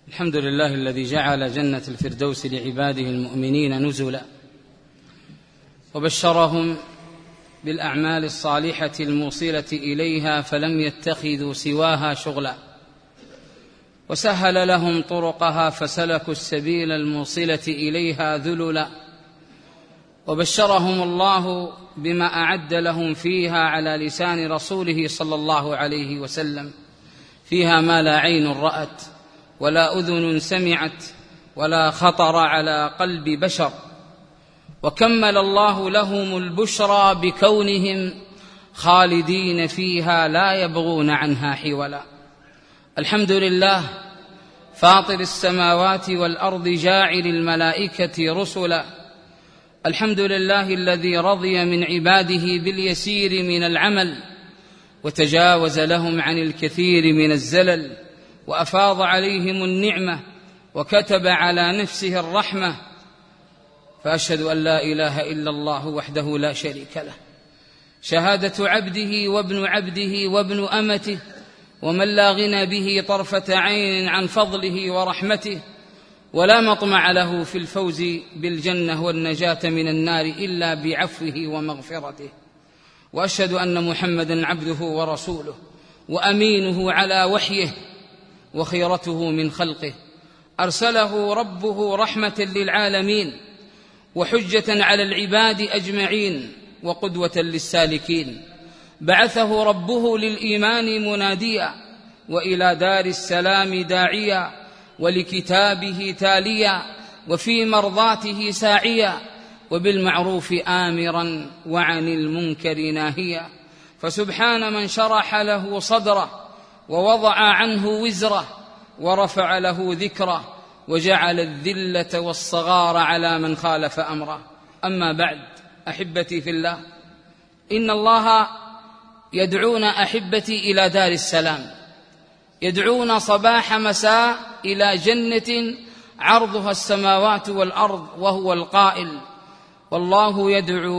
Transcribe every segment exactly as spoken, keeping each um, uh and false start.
الحمد لله الذي جعل جنة الفردوس لعباده المؤمنين نزلا، وبشرهم بالأعمال الصالحة الموصلة إليها فلم يتخذوا سواها شغلا، وسهل لهم طرقها فسلكوا السبيل الموصلة إليها ذللا، وبشرهم الله بما أعد لهم فيها على لسان رسوله صلى الله عليه وسلم، فيها ما لا عين رأت ولا أذن سمعت ولا خطر على قلب بشر، وكمل الله لهم البشرى بكونهم خالدين فيها لا يبغون عنها حولا. الحمد لله فاطر السماوات والأرض جاعل الملائكة رسلا، الحمد لله الذي رضي من عباده باليسير من العمل وتجاوز لهم عن الكثير من الزلل، وأفاض عليهم النعمة وكتب على نفسه الرحمة. فأشهد أن لا إله إلا الله وحده لا شريك له، شهادة عبده وابن عبده وابن أمته، ومن لا غنى به طرفة عين عن فضله ورحمته، ولا مطمع له في الفوز بالجنة والنجاة من النار إلا بعفوه ومغفرته. وأشهد أن محمدًا عبده ورسوله وأمينه على وحيه وخيرته من خلقه، أرسله ربه رحمة للعالمين وحجة على العباد أجمعين وقدوة للسالكين، بعثه ربه للإيمان مناديا وإلى دار السلام داعيا ولكتابه تاليا وفي مرضاته ساعيا وبالمعروف آمرا وعن المنكر ناهيا. فسبحان من شرح له صدره ووضع عنه وزره ورفع له ذكره وجعل الذلة والصغار على من خالف أمره. أما بعد، أحبتي في الله، إن الله يدعونا أحبتي إلى دار السلام، يدعونا صباح مساء إلى جنة عرضها السماوات والأرض، وهو القائل: والله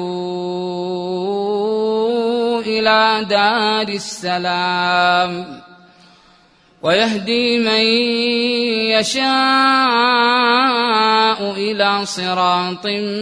يدعو إلى دار السلام ويهدي من يشاء إلى صراط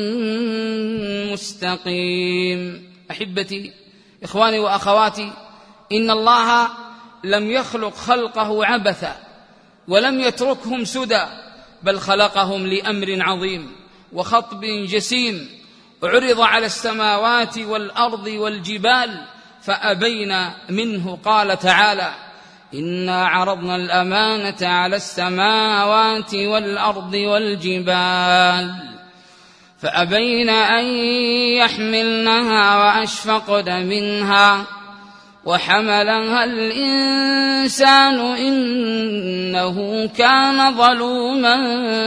مستقيم. أحبتي، إخواني وأخواتي، إن الله لم يخلق خلقه عبثا ولم يتركهم سدى، بل خلقهم لأمر عظيم وخطب جسيم، عرض على السماوات والأرض والجبال فأبين منه. قال تعالى: إنا عرضنا الأمانة على السماوات والأرض والجبال فأبين أن يحملنها وأشفقن منها وحملها الإنسان إنه كان ظلوما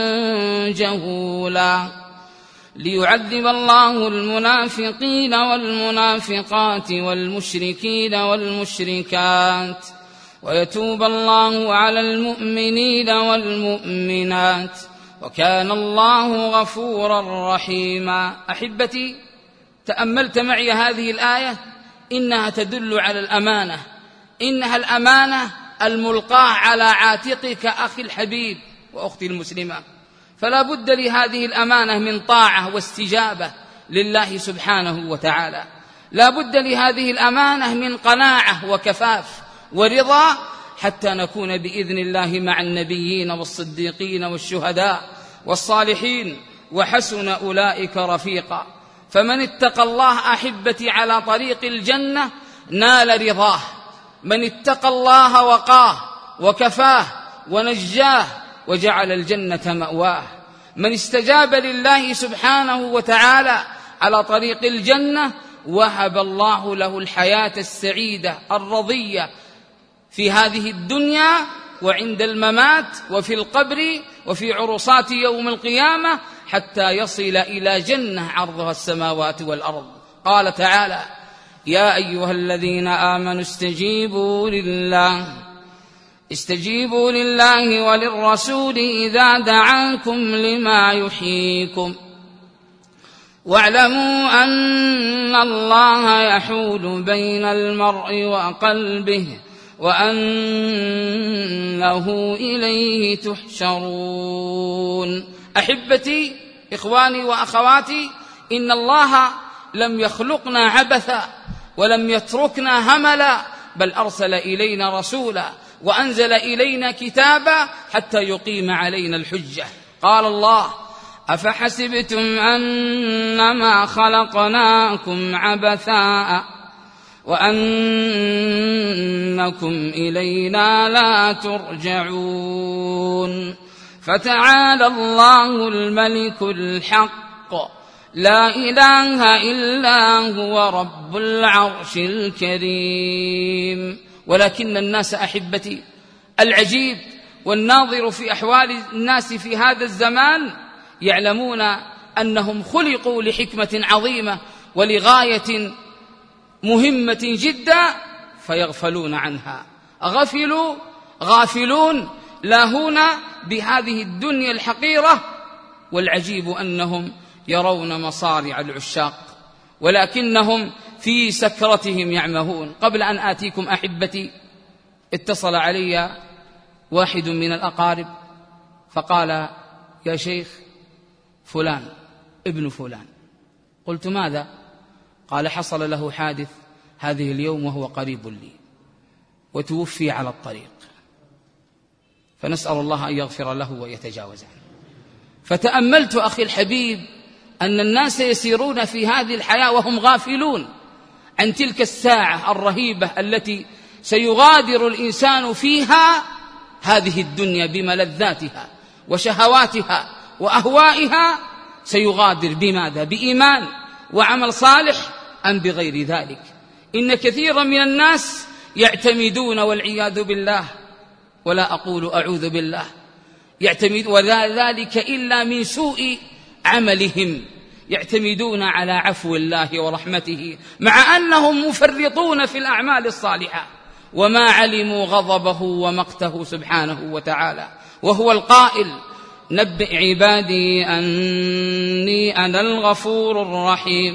جهولا، ليعذب الله المنافقين والمنافقات والمشركين والمشركات ويتوب الله على المؤمنين والمؤمنات وكان الله غفورا رحيما. أحبتي، تأملت معي هذه الآية، إنها تدل على الأمانة، إنها الأمانة الملقاة على عاتقك أخي الحبيب وأختي المسلمة، فلا بد لهذه الأمانة من طاعة واستجابة لله سبحانه وتعالى، لا بد لهذه الأمانة من قناعة وكفاف ورضا، حتى نكون بإذن الله مع النبيين والصديقين والشهداء والصالحين وحسن أولئك رفيقا. فمن اتقى الله أحبتي على طريق الجنة نال رضاه، من اتقى الله وقاه وكفاه ونجاه وجعل الجنة مأواه، من استجاب لله سبحانه وتعالى على طريق الجنة وهب الله له الحياة السعيدة الرضية في هذه الدنيا وعند الممات وفي القبر وفي عرصات يوم القيامة، حتى يصل إلى جنة عرضها السماوات والأرض. قال تعالى: يا أيها الذين آمنوا استجيبوا لله استجيبوا لله وللرسول إذا دعاكم لما يحييكم واعلموا أن الله يحول بين المرء وقلبه وأنه إليه تحشرون. أحبتي، إخواني وأخواتي، إن الله لم يخلقنا عبثا ولم يتركنا هملا، بل أرسل إلينا رسولا وأنزل إلينا كتابا حتى يقيم علينا الحجة. قال الله: أفحسبتم أنما خلقناكم عبثا وأنكم إلينا لا ترجعون. فتعالى الله الملك الحق، لا إله إلا هو رب العرش الكريم. ولكن الناس أحبتي، العجيب والناظر في أحوال الناس في هذا الزمان يعلمون أنهم خلقوا لحكمة عظيمة ولغاية مهمة جدا فيغفلون عنها. غفلوا غافلون لاهون بهذه الدنيا الحقيرة، والعجيب أنهم يرون مصارع العشاق ولكنهم في سكرتهم يعمهون. قبل أن آتيكم أحبتي، اتصل علي واحد من الأقارب فقال: يا شيخ، فلان ابن فلان. قلت: ماذا؟ قال: حصل له حادث هذه اليوم وهو قريب لي وتوفي على الطريق، فنسأل الله أن يغفر له ويتجاوز عنه. فتأملت أخي الحبيب أن الناس يسيرون في هذه الحياة وهم غافلون عن تلك الساعة الرهيبة التي سيغادر الإنسان فيها هذه الدنيا بملذاتها وشهواتها وأهوائها. سيغادر بماذا؟ بإيمان وعمل صالح أم بغير ذلك؟ إن كثيرا من الناس يعتمدون والعياذ بالله، ولا أقول أعوذ بالله، يعتمد ولا ذلك إلا من سوء عملهم، يعتمدون على عفو الله ورحمته مع أنهم مفرطون في الأعمال الصالحة وما علموا غضبه ومقته سبحانه وتعالى. وهو القائل: نبئ عبادي أني أنا الغفور الرحيم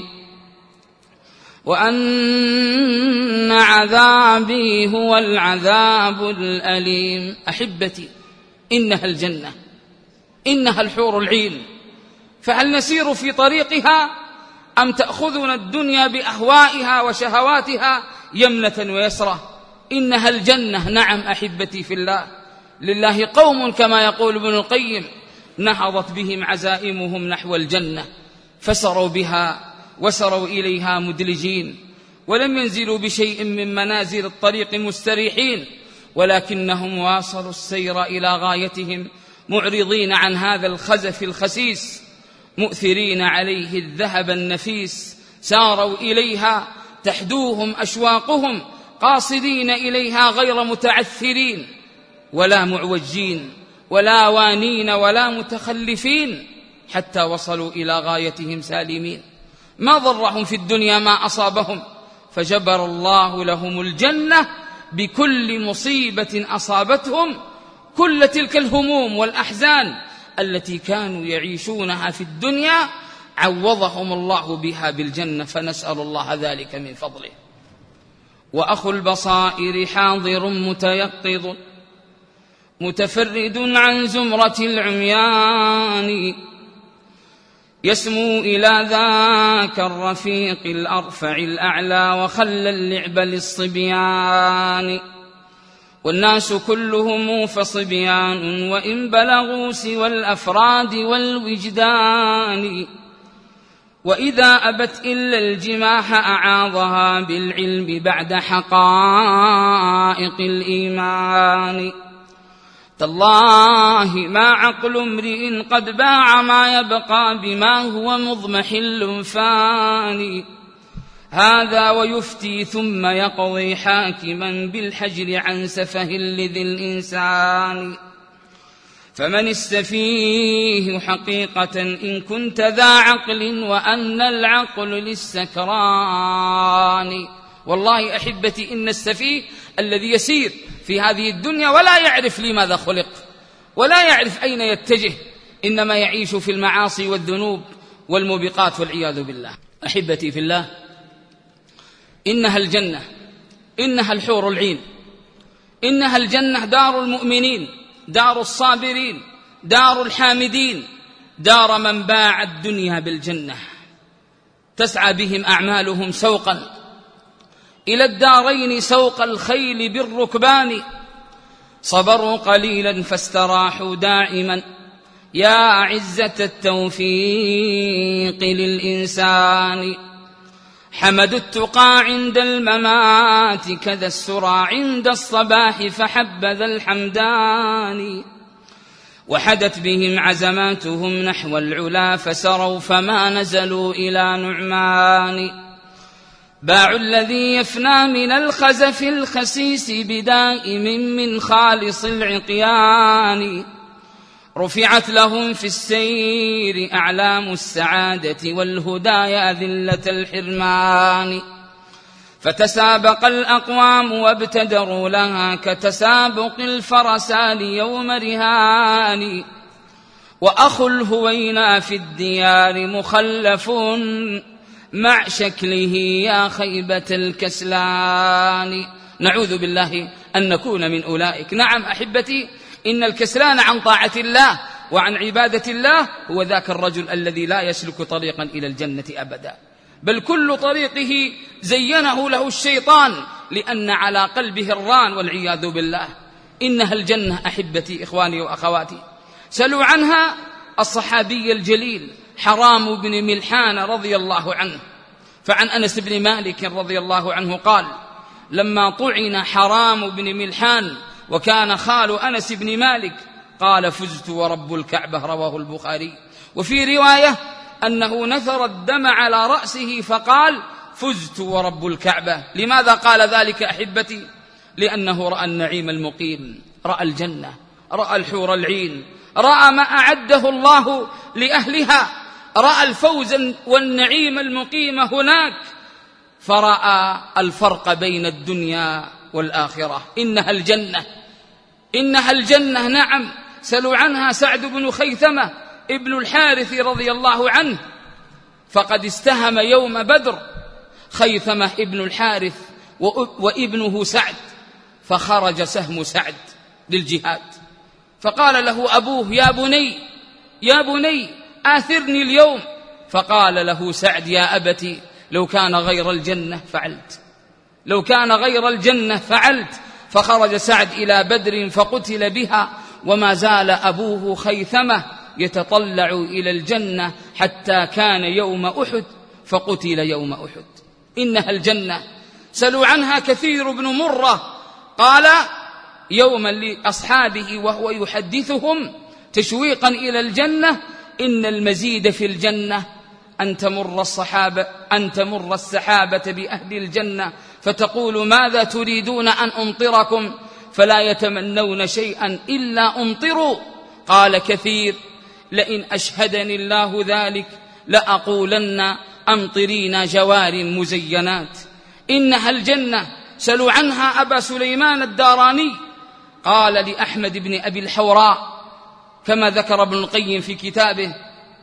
وأن عذابي هو العذاب الأليم. أحبتي، إنها الجنة، إنها الحور العين، فهل نسير في طريقها أم تأخذنا الدنيا بأهوائها وشهواتها يمنة ويسرة؟ إنها الجنة. نعم أحبتي في الله، لله قوم كما يقول ابن القيم نهضت بهم عزائمهم نحو الجنة، فسروا بها وسروا إليها مدلجين، ولم ينزلوا بشيء من منازل الطريق مستريحين، ولكنهم واصلوا السير إلى غايتهم معرضين عن هذا الخزف الخسيس، مؤثرين عليه الذهب النفيس، ساروا إليها تحدوهم أشواقهم، قاصدين إليها غير متعثرين ولا معوجين ولا وانين ولا متخلفين، حتى وصلوا إلى غايتهم سالمين. ما ضرهم في الدنيا ما أصابهم، فجبر الله لهم الجنة بكل مصيبة أصابتهم. كل تلك الهموم والأحزان التي كانوا يعيشونها في الدنيا عوضهم الله بها بالجنة، فنسأل الله ذلك من فضله. وأخو البصائر حاضر متيقظ متفرد عن زمرة العميان، يسمو إلى ذاك الرفيق الأرفع الأعلى وخلى اللعب للصبيان، والناس كلهم فصبيان وإن بلغوا سوى الأفراد والوجدان، وإذا أبت إلا الجماح أعاضها بالعلم بعد حقائق الإيمان. تالله ما عقل امرئ قد باع ما يبقى بما هو مضمحل فاني، هذا ويفتي ثم يقضي حاكما بالحجر عن سفه لذي الإنسان. فمن استفيه حقيقة إن كنت ذا عقل وأن العقل للسكران. والله أحبتي، إن السفيه الذي يسير في هذه الدنيا ولا يعرف لماذا خلق ولا يعرف أين يتجه، إنما يعيش في المعاصي والذنوب والموبقات والعياذ بالله. أحبتي في الله، إنها الجنة، إنها الحور العين، إنها الجنة دار المؤمنين، دار الصابرين، دار الحامدين، دار من باع الدنيا بالجنة، تسعى بهم أعمالهم سوقا إلى الدارين سوق الخيل بالركبان. صبروا قليلا فاستراحوا دائما، يا عزة التوفيق للإنسان. حمدوا التقى عند الممات كذا السرى عند الصباح فحبذا الحمدان. وحدت بهم عزماتهم نحو العلا فسروا فما نزلوا إلى نعمان. باعوا الذي يفنى من الخزف الخسيس بدائم من خالص العقيان. رفعت لهم في السير أعلام السعادة والهدايا ذلة الحرمان. فتسابق الأقوام وابتدروا لها كتسابق الفرسان يوم رهان. وأخو الهوينا في الديار مخلف مع شكله يا خيبة الكسلان. نعوذ بالله أن نكون من أولئك. نعم أحبتي، إن الكسلان عن طاعة الله وعن عبادة الله هو ذاك الرجل الذي لا يسلك طريقا إلى الجنة أبدا، بل كل طريقه زينه له الشيطان لأن على قلبه الران والعياذ بالله. إنها الجنة أحبتي إخواني وأخواتي. سلوا عنها الصحابي الجليل حرام بن ملحان رضي الله عنه. فعن أنس بن مالك رضي الله عنه قال: لما طعن حرام بن ملحان وكان خال أنس بن مالك قال: فزت ورب الكعبة، رواه البخاري. وفي رواية أنه نثر الدم على رأسه فقال: فزت ورب الكعبة. لماذا قال ذلك أحبتي؟ لأنه رأى النعيم المقيم، رأى الجنة، رأى الحور العين، رأى ما أعده الله لأهلها، رأى الفوز والنعيم المقيم هناك، فرأى الفرق بين الدنيا والآخرة. إنها الجنة، إنها الجنة. نعم، سلوا عنها سعد بن خيثمة ابن الحارث رضي الله عنه، فقد استهم يوم بدر خيثمة ابن الحارث وابنه سعد، فخرج سهم سعد للجهاد، فقال له أبوه: يا بني يا بني آثرني اليوم. فقال له سعد: يا أبتي لو كان غير الجنة فعلت، لو كان غير الجنة فعلت. فخرج سعد إلى بدر فقتل بها، وما زال أبوه خيثمة يتطلع إلى الجنة حتى كان يوم أحد فقتل يوم أحد. إنها الجنة. سلوا عنها كثير بن مرة قال يوما لأصحابه وهو يحدثهم تشويقا إلى الجنة: إن المزيد في الجنة أن تمر الصحابة أن تمر السحابة بأهل الجنة فتقول: ماذا تريدون أن أمطركم؟ فلا يتمنون شيئا إلا أمطروا. قال كثير: لئن أشهدني الله ذلك لأقولن أمطرينا جوار مزينات. إنها الجنة. سلوا عنها أبا سليمان الداراني قال لأحمد بن أبي الحوراء كما ذكر ابن القيم في كتابه،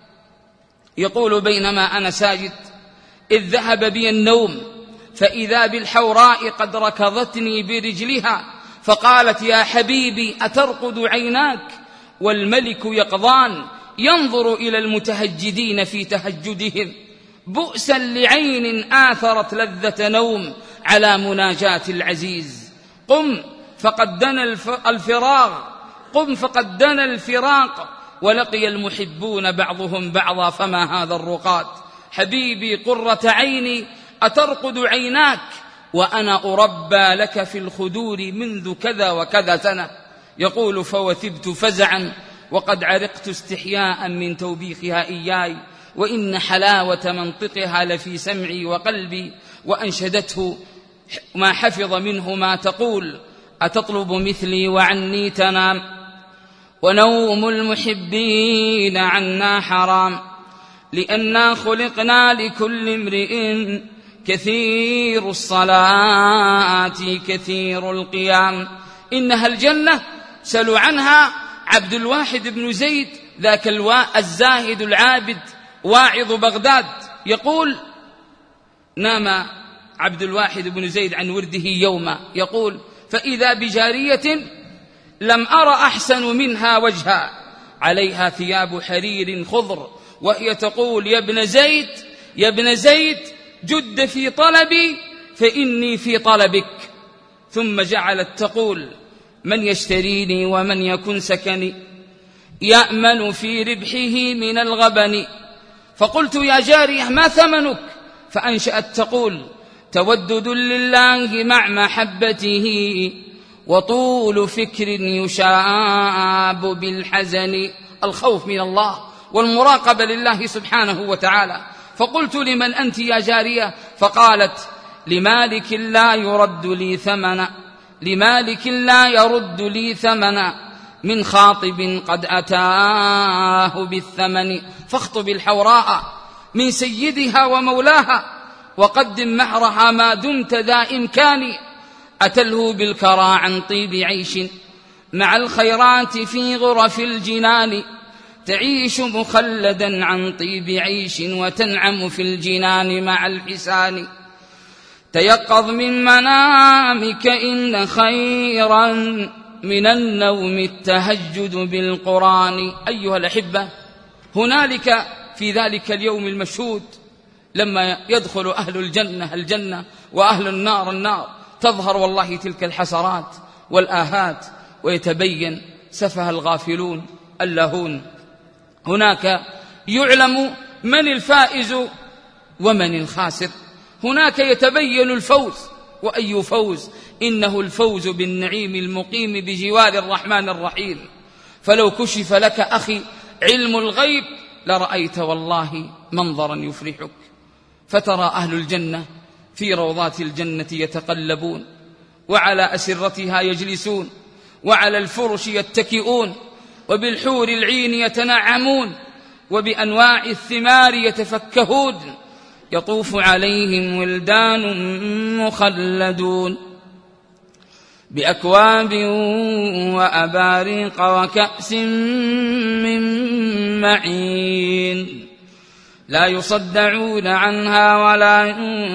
يقول: بينما أنا ساجد إذ ذهب بي النوم فإذا بالحوراء قد ركضتني برجلها فقالت: يا حبيبي أترقد عيناك والملك يقظان ينظر إلى المتهجدين في تهجدهم، بؤسا لعين آثرت لذة نوم على مناجاة العزيز. قم فقد دنا الفراغ قم فقد دنا الفراق ولقي المحبون بعضهم بعضا فما هذا الرقاد. حبيبي قرة عيني أترقد عيناك وأنا أربى لك في الخدور منذ كذا وكذا سنة. يقول: فوثبت فزعا وقد عرقت استحياء من توبيخها إياي، وإن حلاوة منطقها لفي سمعي وقلبي. وأنشدته ما حفظ منه ما تقول: أتطلب مثلي وعني تنام، ونوم المحبين عنا حرام، لأننا خلقنا لكل امرئ كثير الصلاة كثير القيام. إنها الجنة. سلوا عنها عبد الواحد بن زيد ذاك الزاهد العابد واعظ بغداد، يقول: نام عبد الواحد بن زيد عن ورده يوما، يقول: فإذا بجارية لم أر أحسن منها وجها، عليها ثياب حرير خضر، وهي تقول: يا ابن زيد يا ابن زيد جد في طلبي فإني في طلبك. ثم جعلت تقول: من يشتريني ومن يكن سكني، يأمن في ربحه من الغبن. فقلت: يا جارية ما ثمنك؟ فأنشأت تقول: تودد لله مع محبته، وطول فكر يشاب بالحزن. الخوف من الله والمراقبة لله سبحانه وتعالى. فقلت: لمن أنت يا جارية؟ فقالت: لمالك لا يرد لي ثمنا، لمالك لا يرد لي ثمنا، من خاطب قد أتاه بالثمن. فاخطب الحوراء من سيدها ومولاها، وقدم مهرها ما دمت ذا إمكان. أتله بالكرى عن طيب عيش مع الخيرات في غرف الجنان، تعيش مخلدا عن طيب عيش وتنعم في الجنان مع الحسان. تيقظ من منامك إن خيرا من النوم التهجد بالقرآن. أيها الأحبة، هنالك في ذلك اليوم المشهود لما يدخل أهل الجنة الجنة وأهل النار النار، تظهر والله تلك الحسرات والآهات، ويتبين سفه الغافلون اللاهون. هناك يعلم من الفائز ومن الخاسر، هناك يتبين الفوز. وأي فوز؟ إنه الفوز بالنعيم المقيم بجوار الرحمن الرحيم. فلو كشف لك أخي علم الغيب لرأيت والله منظرا يفرحك. فترى أهل الجنة في روضات الجنة يتقلبون، وعلى أسرتها يجلسون، وعلى الفرش يتكئون، وبالحور العين يتنعمون، وبأنواع الثمار يتفكهون. يطوف عليهم ولدان مخلدون بأكواب وأباريق وكأس من معين، لا يصدعون عنها ولا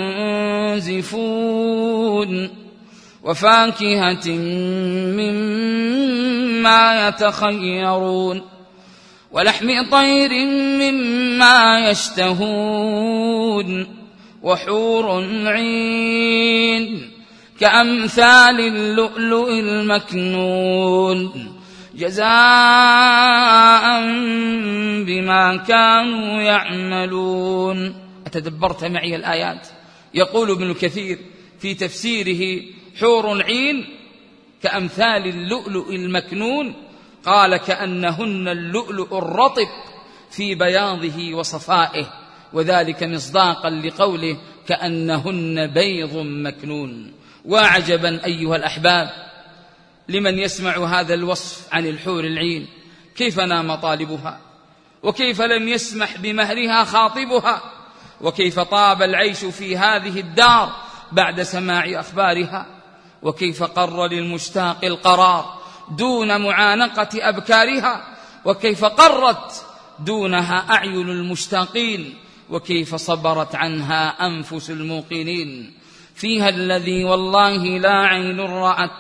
ينزفون، وفاكهة مما يتخيرون، ولحم طير مما يشتهون، وحور عين كأمثال اللؤلؤ المكنون، جزاء بما كانوا يعملون. أتدبرت معي الآيات؟ يقول ابن كثير في تفسيره: حور عين كأمثال اللؤلؤ المكنون، قال: كأنهن اللؤلؤ الرطب في بياضه وصفائه، وذلك مصداقا لقوله: كأنهن بيض مكنون. وعجبا أيها الأحباب لمن يسمع هذا الوصف عن الحور العين، كيف نام طالبها، وكيف لم يسمح بمهرها خاطبها، وكيف طاب العيش في هذه الدار بعد سماع أخبارها، وكيف قر للمشتاق القرار دون معانقة أبكارها، وكيف قرت دونها أعين المشتاقين، وكيف صبرت عنها أنفس الموقنين. فيها الذي والله لا عين رأت،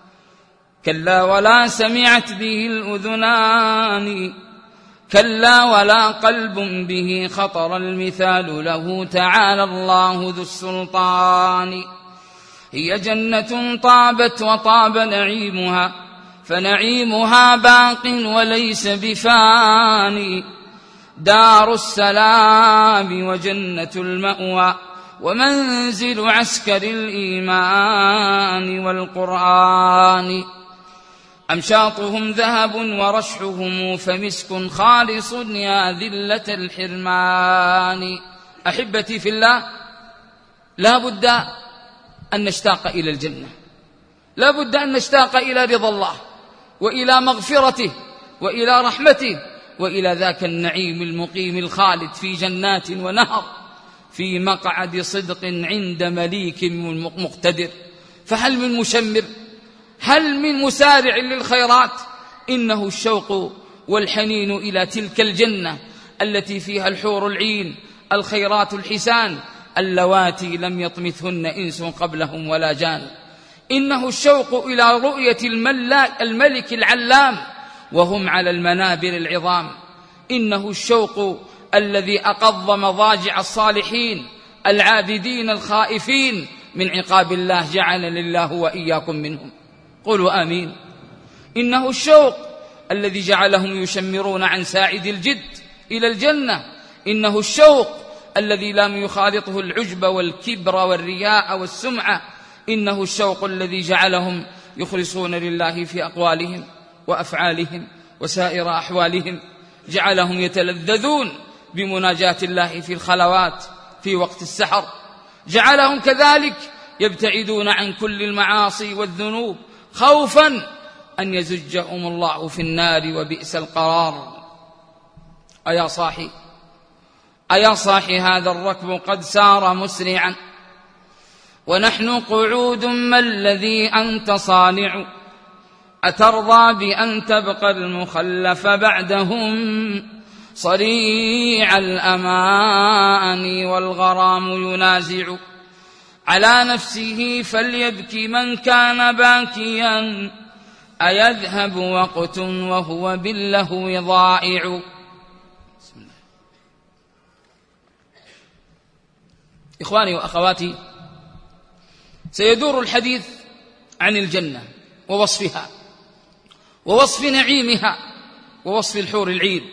كلا ولا سمعت به الأذنان، كلا ولا قلب به خطر المثال له تعالى الله ذو السلطان. هي جنة طابت وطاب نعيمها، فنعيمها باق وليس بفاني، دار السلام وجنة المأوى، ومنزل عسكر الإيمان والقرآن. أمشاطهم ذهب ورشحهم فمسك خالص يا ذلة الحرمان. أحبتي في الله، لا بد أن نشتاق إلى الجنة، لا بد أن نشتاق إلى رضا الله وإلى مغفرته وإلى رحمته وإلى ذاك النعيم المقيم الخالد في جنات ونهر، في مقعد صدق عند مليك مقتدر. فهل من مشمر؟ هل من مسارع للخيرات؟ إنه الشوق والحنين إلى تلك الجنة التي فيها الحور العين، الخيرات الحسان، اللواتي لم يطمثهن إنس قبلهم ولا جان. إنه الشوق إلى رؤية الملك العلام وهم على المنابر العظام، إنه الشوق الذي أقض مضاجع الصالحين العابدين الخائفين من عقاب الله، جعلني الله وإياكم منهم. قولوا آمين. إنه الشوق الذي جعلهم يشمرون عن ساعد الجد إلى الجنة، إنه الشوق الذي لم يخالطه العجب والكبر والرياء والسمعة، إنه الشوق الذي جعلهم يخلصون لله في أقوالهم وأفعالهم وسائر أحوالهم، جعلهم يتلذذون بمناجاة الله في الخلوات في وقت السحر، جعلهم كذلك يبتعدون عن كل المعاصي والذنوب خوفا أن يزجهم الله في النار وبئس القرار. أيا صاحي أيا صاحي هذا الركب قد سار مسرعا ونحن قعود، ما الذي أنت صانع؟ أترضى بأن تبقى المخلف بعدهم صريع الأمان والغرام ينازع؟ على نفسه فليبكي من كان باكيا، أيذهب وقت وهو باللهو ضائع؟ إخواني وأخواتي، سيدور الحديث عن الجنة ووصفها ووصف نعيمها ووصف الحور العين،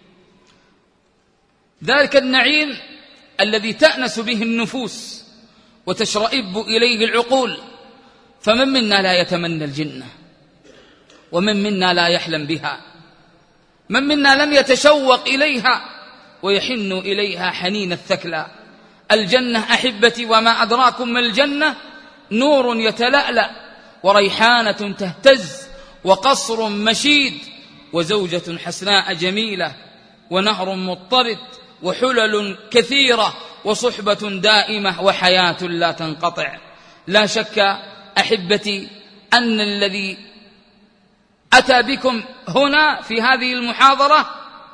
ذلك النعيم الذي تأنس به النفوس وتشرئب إليه العقول. فمن منا لا يتمنى الجنة، ومن منا لا يحلم بها، من منا لم يتشوق إليها ويحن إليها حنين الثكلى. الجنة أحبتي وما أدراكم ما الجنة، نور يتلألأ وريحانة تهتز وقصر مشيد وزوجة حسناء جميلة ونهر مضطرد وحلل كثيرة وصحبة دائمة وحياة لا تنقطع. لا شك أحبتي أن الذي أتى بكم هنا في هذه المحاضرة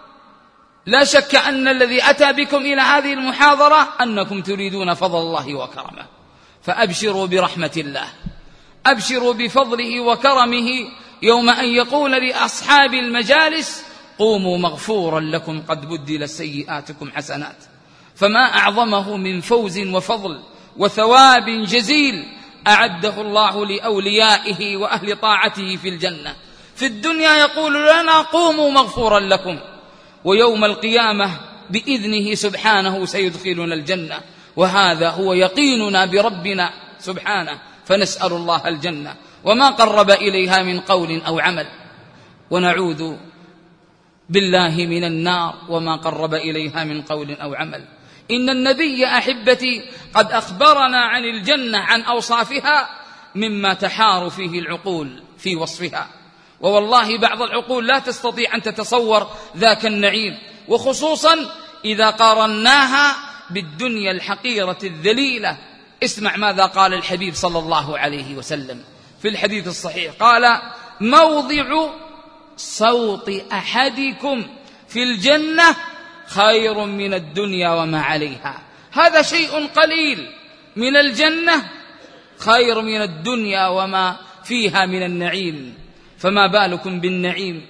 لا شك أن الذي أتى بكم إلى هذه المحاضرة أنكم تريدون فضل الله وكرمه، فأبشروا برحمة الله، أبشروا بفضله وكرمه يوم أن يقول لأصحاب المجالس قوموا مغفورا لكم قد بدل سيئاتكم حسنات. فما أعظمه من فوز وفضل وثواب جزيل أعده الله لأوليائه وأهل طاعته في الجنة. في الدنيا يقول لنا قوموا مغفورا لكم، ويوم القيامة بإذنه سبحانه سيدخلنا الجنة، وهذا هو يقيننا بربنا سبحانه، فنسأل الله الجنة وما قرب إليها من قول أو عمل، ونعوذ بالله من النار وما قرب إليها من قول أو عمل. إن النبي أحبتي قد أخبرنا عن الجنة عن أوصافها مما تحار فيه العقول في وصفها، ووالله بعض العقول لا تستطيع أن تتصور ذاك النعيم، وخصوصا إذا قارناها بالدنيا الحقيرة الذليلة. اسمع ماذا قال الحبيب صلى الله عليه وسلم في الحديث الصحيح، قال موضع صوت أحدكم في الجنة خير من الدنيا وما عليها. هذا شيء قليل من الجنة خير من الدنيا وما فيها من النعيم، فما بالكم بالنعيم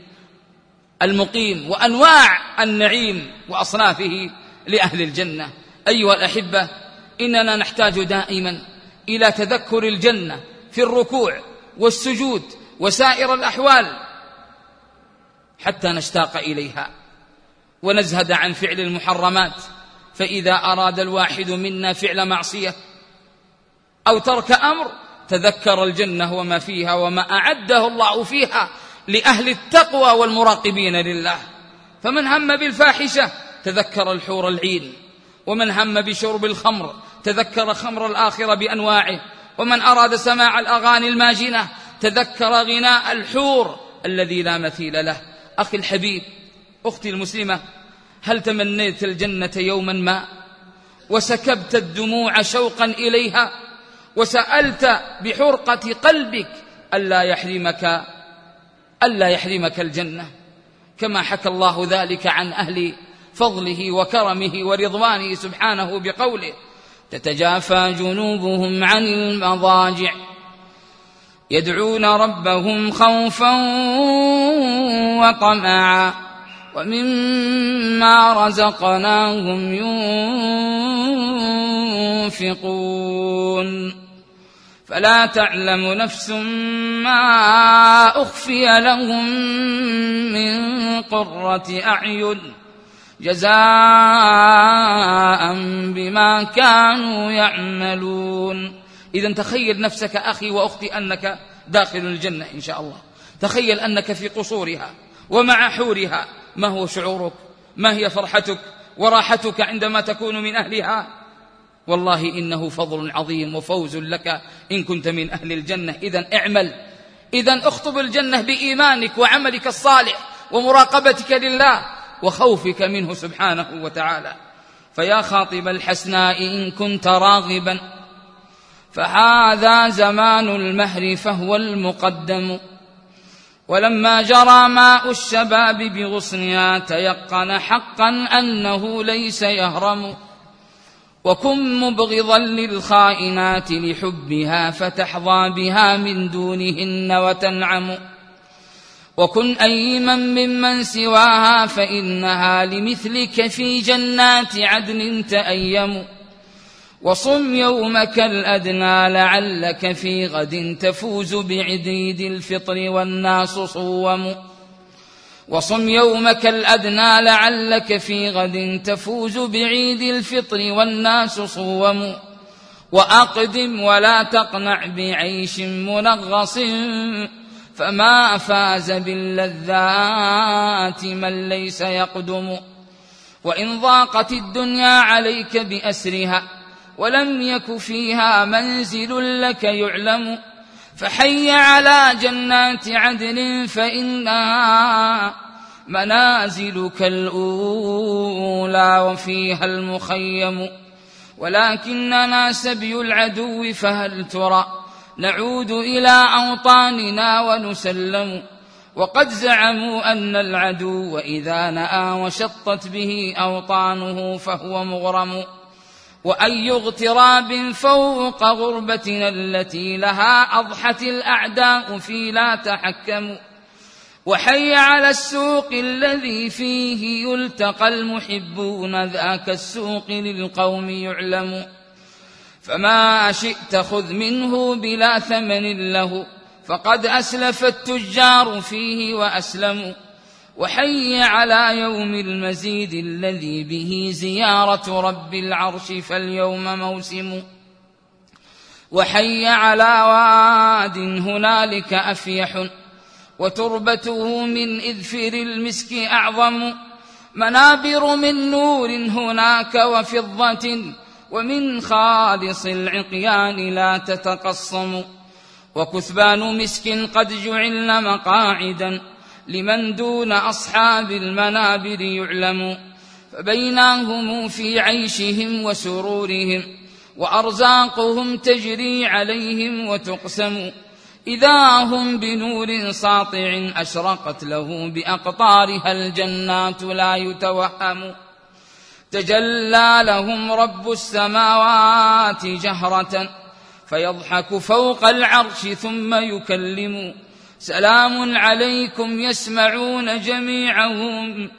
المقيم وأنواع النعيم وأصنافه لأهل الجنة. أيها الأحبة، إننا نحتاج دائما إلى تذكر الجنة في الركوع والسجود وسائر الأحوال حتى نشتاق إليها ونزهد عن فعل المحرمات. فإذا أراد الواحد منا فعل معصية أو ترك أمر تذكر الجنة وما فيها وما أعده الله فيها لأهل التقوى والمراقبين لله. فمن هم بالفاحشة تذكر الحور العين، ومن هم بشرب الخمر تذكر خمر الآخرة بأنواعه، ومن أراد سماع الأغاني الماجنة تذكر غناء الحور الذي لا مثيل له. أخي الحبيب، أختي المسلمة، هل تمنيت الجنة يوما ما وسكبت الدموع شوقا إليها وسألت بحرقة قلبك ألا يحرمك ألا يحرمك الجنة، كما حكى الله ذلك عن أهل فضله وكرمه ورضوانه سبحانه بقوله تتجافى جنوبهم عن المضاجع يدعون ربهم خوفا وطمعا ومما رزقناهم ينفقون فلا تعلم نفس ما أخفي لهم من قرة أعين جزاء بما كانوا يعملون. إذن تخيل نفسك أخي وأختي أنك داخل الجنة إن شاء الله، تخيل أنك في قصورها ومع حورها، ما هو شعورك؟ ما هي فرحتك وراحتك عندما تكون من أهلها؟ والله إنه فضل عظيم وفوز لك إن كنت من أهل الجنة. إذن اعمل، إذن اخطب الجنة بإيمانك وعملك الصالح ومراقبتك لله وخوفك منه سبحانه وتعالى. فيا خاطب الحسناء إن كنت راغبا فهذا زمان المهر فهو المقدم، ولما جرى ماء الشباب بغصنها تيقن حقا أنه ليس يهرم. وكن مبغضا للخائنات لحبها فتحظى بها من دونهن وتنعم، وكن أيما ممن سواها فإنها لمثلك في جنات عدن تأيم. وصم يومك الأدنى لعلك في غد تفوز بعيد الفطر والناس صوم. وصم يومك الأدنى لعلك في غد تفوز بعيد الفطر والناس صوم. وأقدم ولا تقنع بعيش منغص فما فاز باللذات من ليس يقدم. وإن ضاقت الدنيا عليك بأسرها ولم يك فيها منزل لك يعلم فحي على جنات عدن فإنها منازلك الأولى وفيها المخيم. ولكننا سبي العدو فهل ترى نعود إلى أوطاننا ونسلم. وقد زعموا أن العدو إذا نأى وشطت به أوطانه فهو مغرم. وأي اغتراب فوق غربتنا التي لها أضحت الأعداء في لا تحكم. وحي على السوق الذي فيه يلتقى المحبون ذاك السوق للقوم يعلم. فما شئت خذ منه بلا ثمن له فقد أسلف التجار فيه وأسلموا. وحي على يوم المزيد الذي به زيارة رب العرش فاليوم موسم. وحي على واد هنالك أفيح وتربته من إذفر المسك أعظم. منابر من نور هناك وفضة ومن خالص العقيان لا تتقصم. وكثبان مسك قد جعلن مقاعدا لمن دون أصحاب المنابر يعلم. فبينهم في عيشهم وسرورهم وأرزاقهم تجري عليهم وتقسم. إذا هم بنور ساطع أشرقت له بأقطارها الجنات لا يتوهم. تجلى لهم رب السماوات جهرة فيضحك فوق العرش ثم يكلم. سلام عليكم يسمعون جميعهم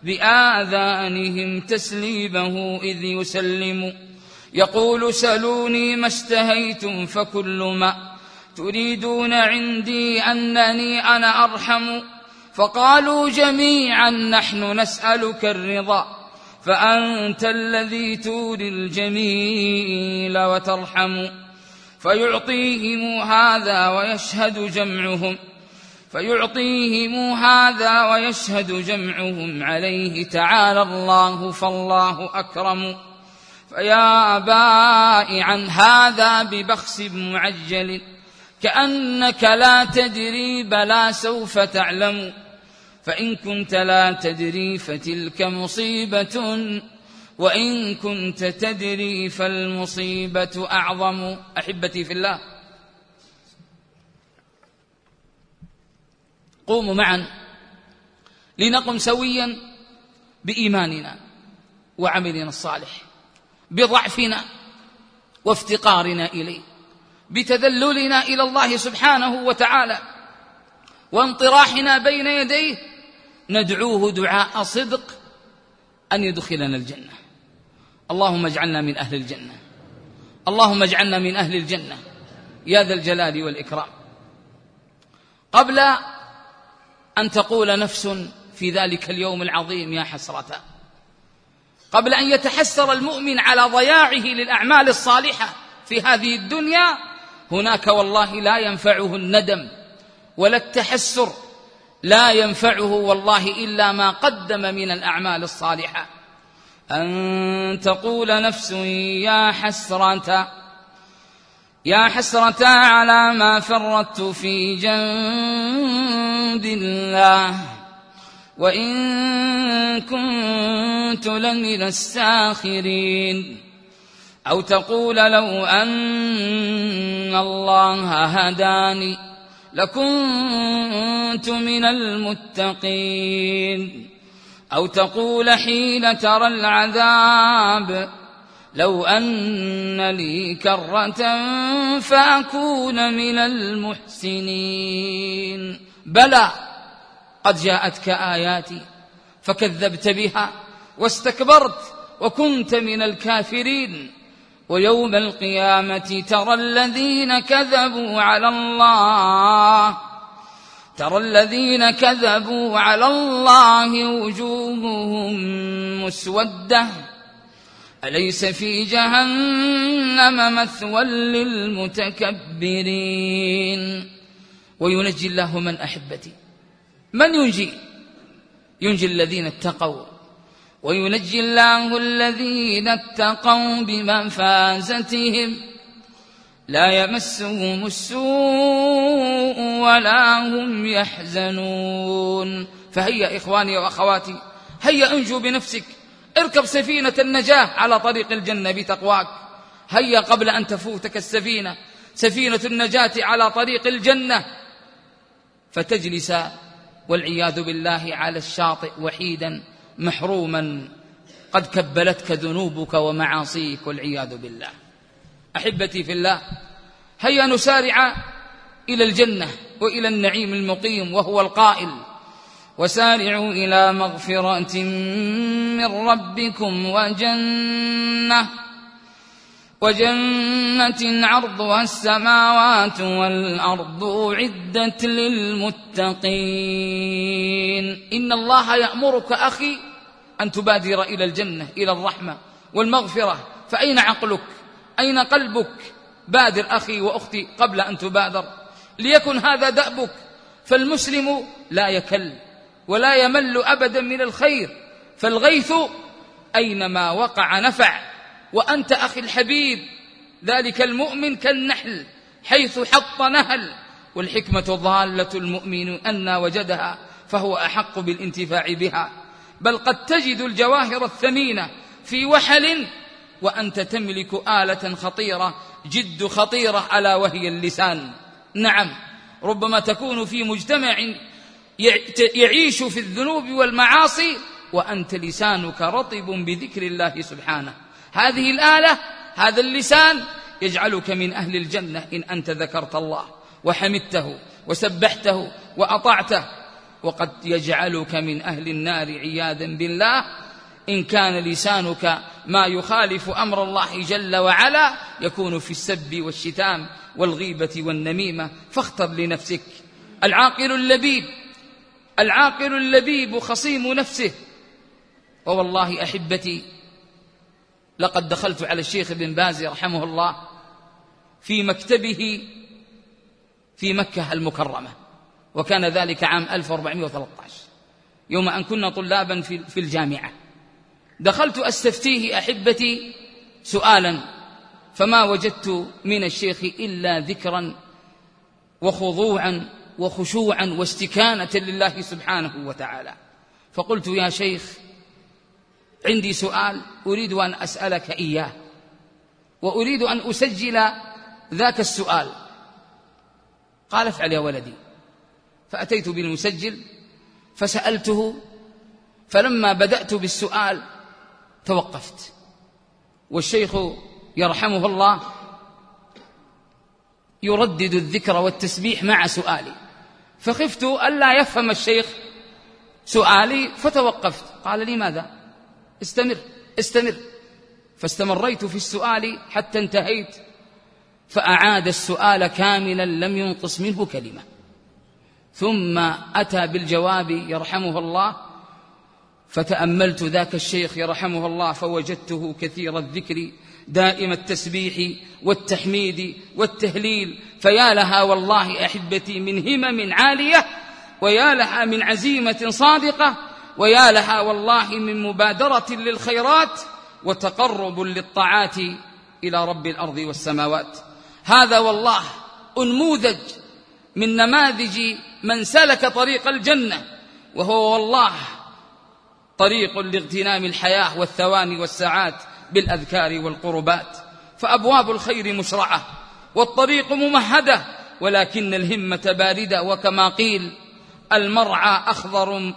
بآذانهم تسليمه إذ يسلم. يقول سلوني ما اشتهيتم فكل ما تريدون عندي أنني أنا أرحم. فقالوا جميعا نحن نسألك الرضا فأنت الذي تولي الجميل وترحم. فيعطيهم هذا ويشهد جمعهم فيعطيهم هذا ويشهد جمعهم عليه تعالى الله فالله أكرم. فيا بائعا هذا ببخس معجل كأنك لا تدري بلا سوف تعلم. فإن كنت لا تدري فتلك مصيبة وإن كنت تدري فالمصيبة أعظم. أحبتي في الله، قوموا معا لنقم سويا بإيماننا وعملنا الصالح بضعفنا وافتقارنا إليه. بتذللنا إلى الله سبحانه وتعالى وانطراحنا بين يديه ندعوه دعاء صدق أن يدخلنا الجنة. اللهم اجعلنا من أهل الجنة، اللهم اجعلنا من أهل الجنة يا ذا الجلال والإكرام. قبل أن تقول نفس في ذلك اليوم العظيم يا حسرة، قبل أن يتحسر المؤمن على ضياعه للأعمال الصالحة في هذه الدنيا، هناك والله لا ينفعه الندم ولا التحسر، لا ينفعه والله إلا ما قدم من الأعمال الصالحة. أن تقول نفس يا حسرة يا حسرة على ما فرطت في جنب الله وإن كنت لمن الساخرين. أو تقول لو أن الله هداني لكنت من المتقين. أو تقول حين ترى العذاب لو أن لي كرة فأكون من المحسنين. بلى قد جاءتك آياتي فكذبت بها واستكبرت وكنت من الكافرين. ويوم القيامة ترى الذين كذبوا على الله ترى الذين كذبوا على الله وجوههم مسودة أليس في جهنم مثوى للمتكبرين. وينجي الله من أحبتي. من ينجي؟ ينجي الذين اتقوا، وينجي الله الذين اتقوا بمفازتهم لا يمسهم السوء ولا هم يحزنون. فهيا إخواني وأخواتي، هيا انجو بنفسك، اركب سفينة النجاة على طريق الجنة بتقواك. هيا قبل أن تفوتك السفينة، سفينة النجاة على طريق الجنة، فتجلس والعياذ بالله على الشاطئ وحيدا محروما قد كبلتك ذنوبك ومعاصيك والعياذ بالله. أحبتي في الله، هيا نسارع إلى الجنة وإلى النعيم المقيم، وهو القائل وسارعوا إلى مغفرة من ربكم وجنة وجنة عرضها السماوات والأرض أعدت للمتقين. إن الله يأمرك أخي أن تبادر إلى الجنة، إلى الرحمة والمغفرة. فأين عقلك؟ أين قلبك؟ بادر أخي وأختي قبل أن تبادر، ليكن هذا دأبك. فالمسلم لا يكل ولا يمل أبدا من الخير، فالغيث أينما وقع نفع. وأنت أخي الحبيب ذلك المؤمن كالنحل حيث حط نهل، والحكمة ضالة المؤمن أن وجدها فهو أحق بالانتفاع بها. بل قد تجد الجواهر الثمينة في وحل وأنت تملك آلة خطيرة جد خطيرة ألا وهي اللسان. نعم، ربما تكون في مجتمع يعيش في الذنوب والمعاصي وأنت لسانك رطب بذكر الله سبحانه. هذه الآلة، هذا اللسان يجعلك من أهل الجنة إن أنت ذكرت الله وحمدته وسبحته وأطعته، وقد يجعلك من أهل النار عياذا بالله إن كان لسانك ما يخالف أمر الله جل وعلا، يكون في السب والشتام والغيبة والنميمة. فاختر لنفسك. العاقل اللبيب العاقل اللبيب خصيم نفسه. ووالله أحبتي، لقد دخلت على الشيخ ابن باز رحمه الله في مكتبه في مكة المكرمة، وكان ذلك عام ألف وأربعمائة وثلاثة عشر يوم أن كنا طلابا في الجامعة. دخلت أستفتيه أحبتي سؤالا، فما وجدت من الشيخ إلا ذكرا وخضوعا وخشوعا واستكانة لله سبحانه وتعالى. فقلت يا شيخ، عندي سؤال أريد أن أسألك إياه، وأريد أن أسجل ذاك السؤال. قال افعل يا ولدي. فأتيت بالمسجل فسألته، فلما بدأت بالسؤال توقفت، والشيخ يرحمه الله يردد الذكر والتسبيح مع سؤالي، فخفت ألا يفهم الشيخ سؤالي فتوقفت. قال لي: ماذا؟ استمر استمر. فاستمريت في السؤال حتى انتهيت، فأعاد السؤال كاملا لم ينقص منه كلمة، ثم أتى بالجواب يرحمه الله. فتأملت ذاك الشيخ يرحمه الله فوجدته كثير الذكر دائم التسبيح والتحميد والتهليل، فيا لها والله أحبتي من همم عالية، ويا لها من عزيمة صادقة، ويا لها والله من مبادرة للخيرات وتقرب للطاعات إلى رب الأرض والسماوات. هذا والله أنموذج من نماذج من سلك طريق الجنة، وهو والله طريق لاغتنام الحياة والثواني والساعات بالأذكار والقربات. فأبواب الخير مشرعة والطريق ممهدة، ولكن الهمة باردة، وكما قيل: المرعى أخضر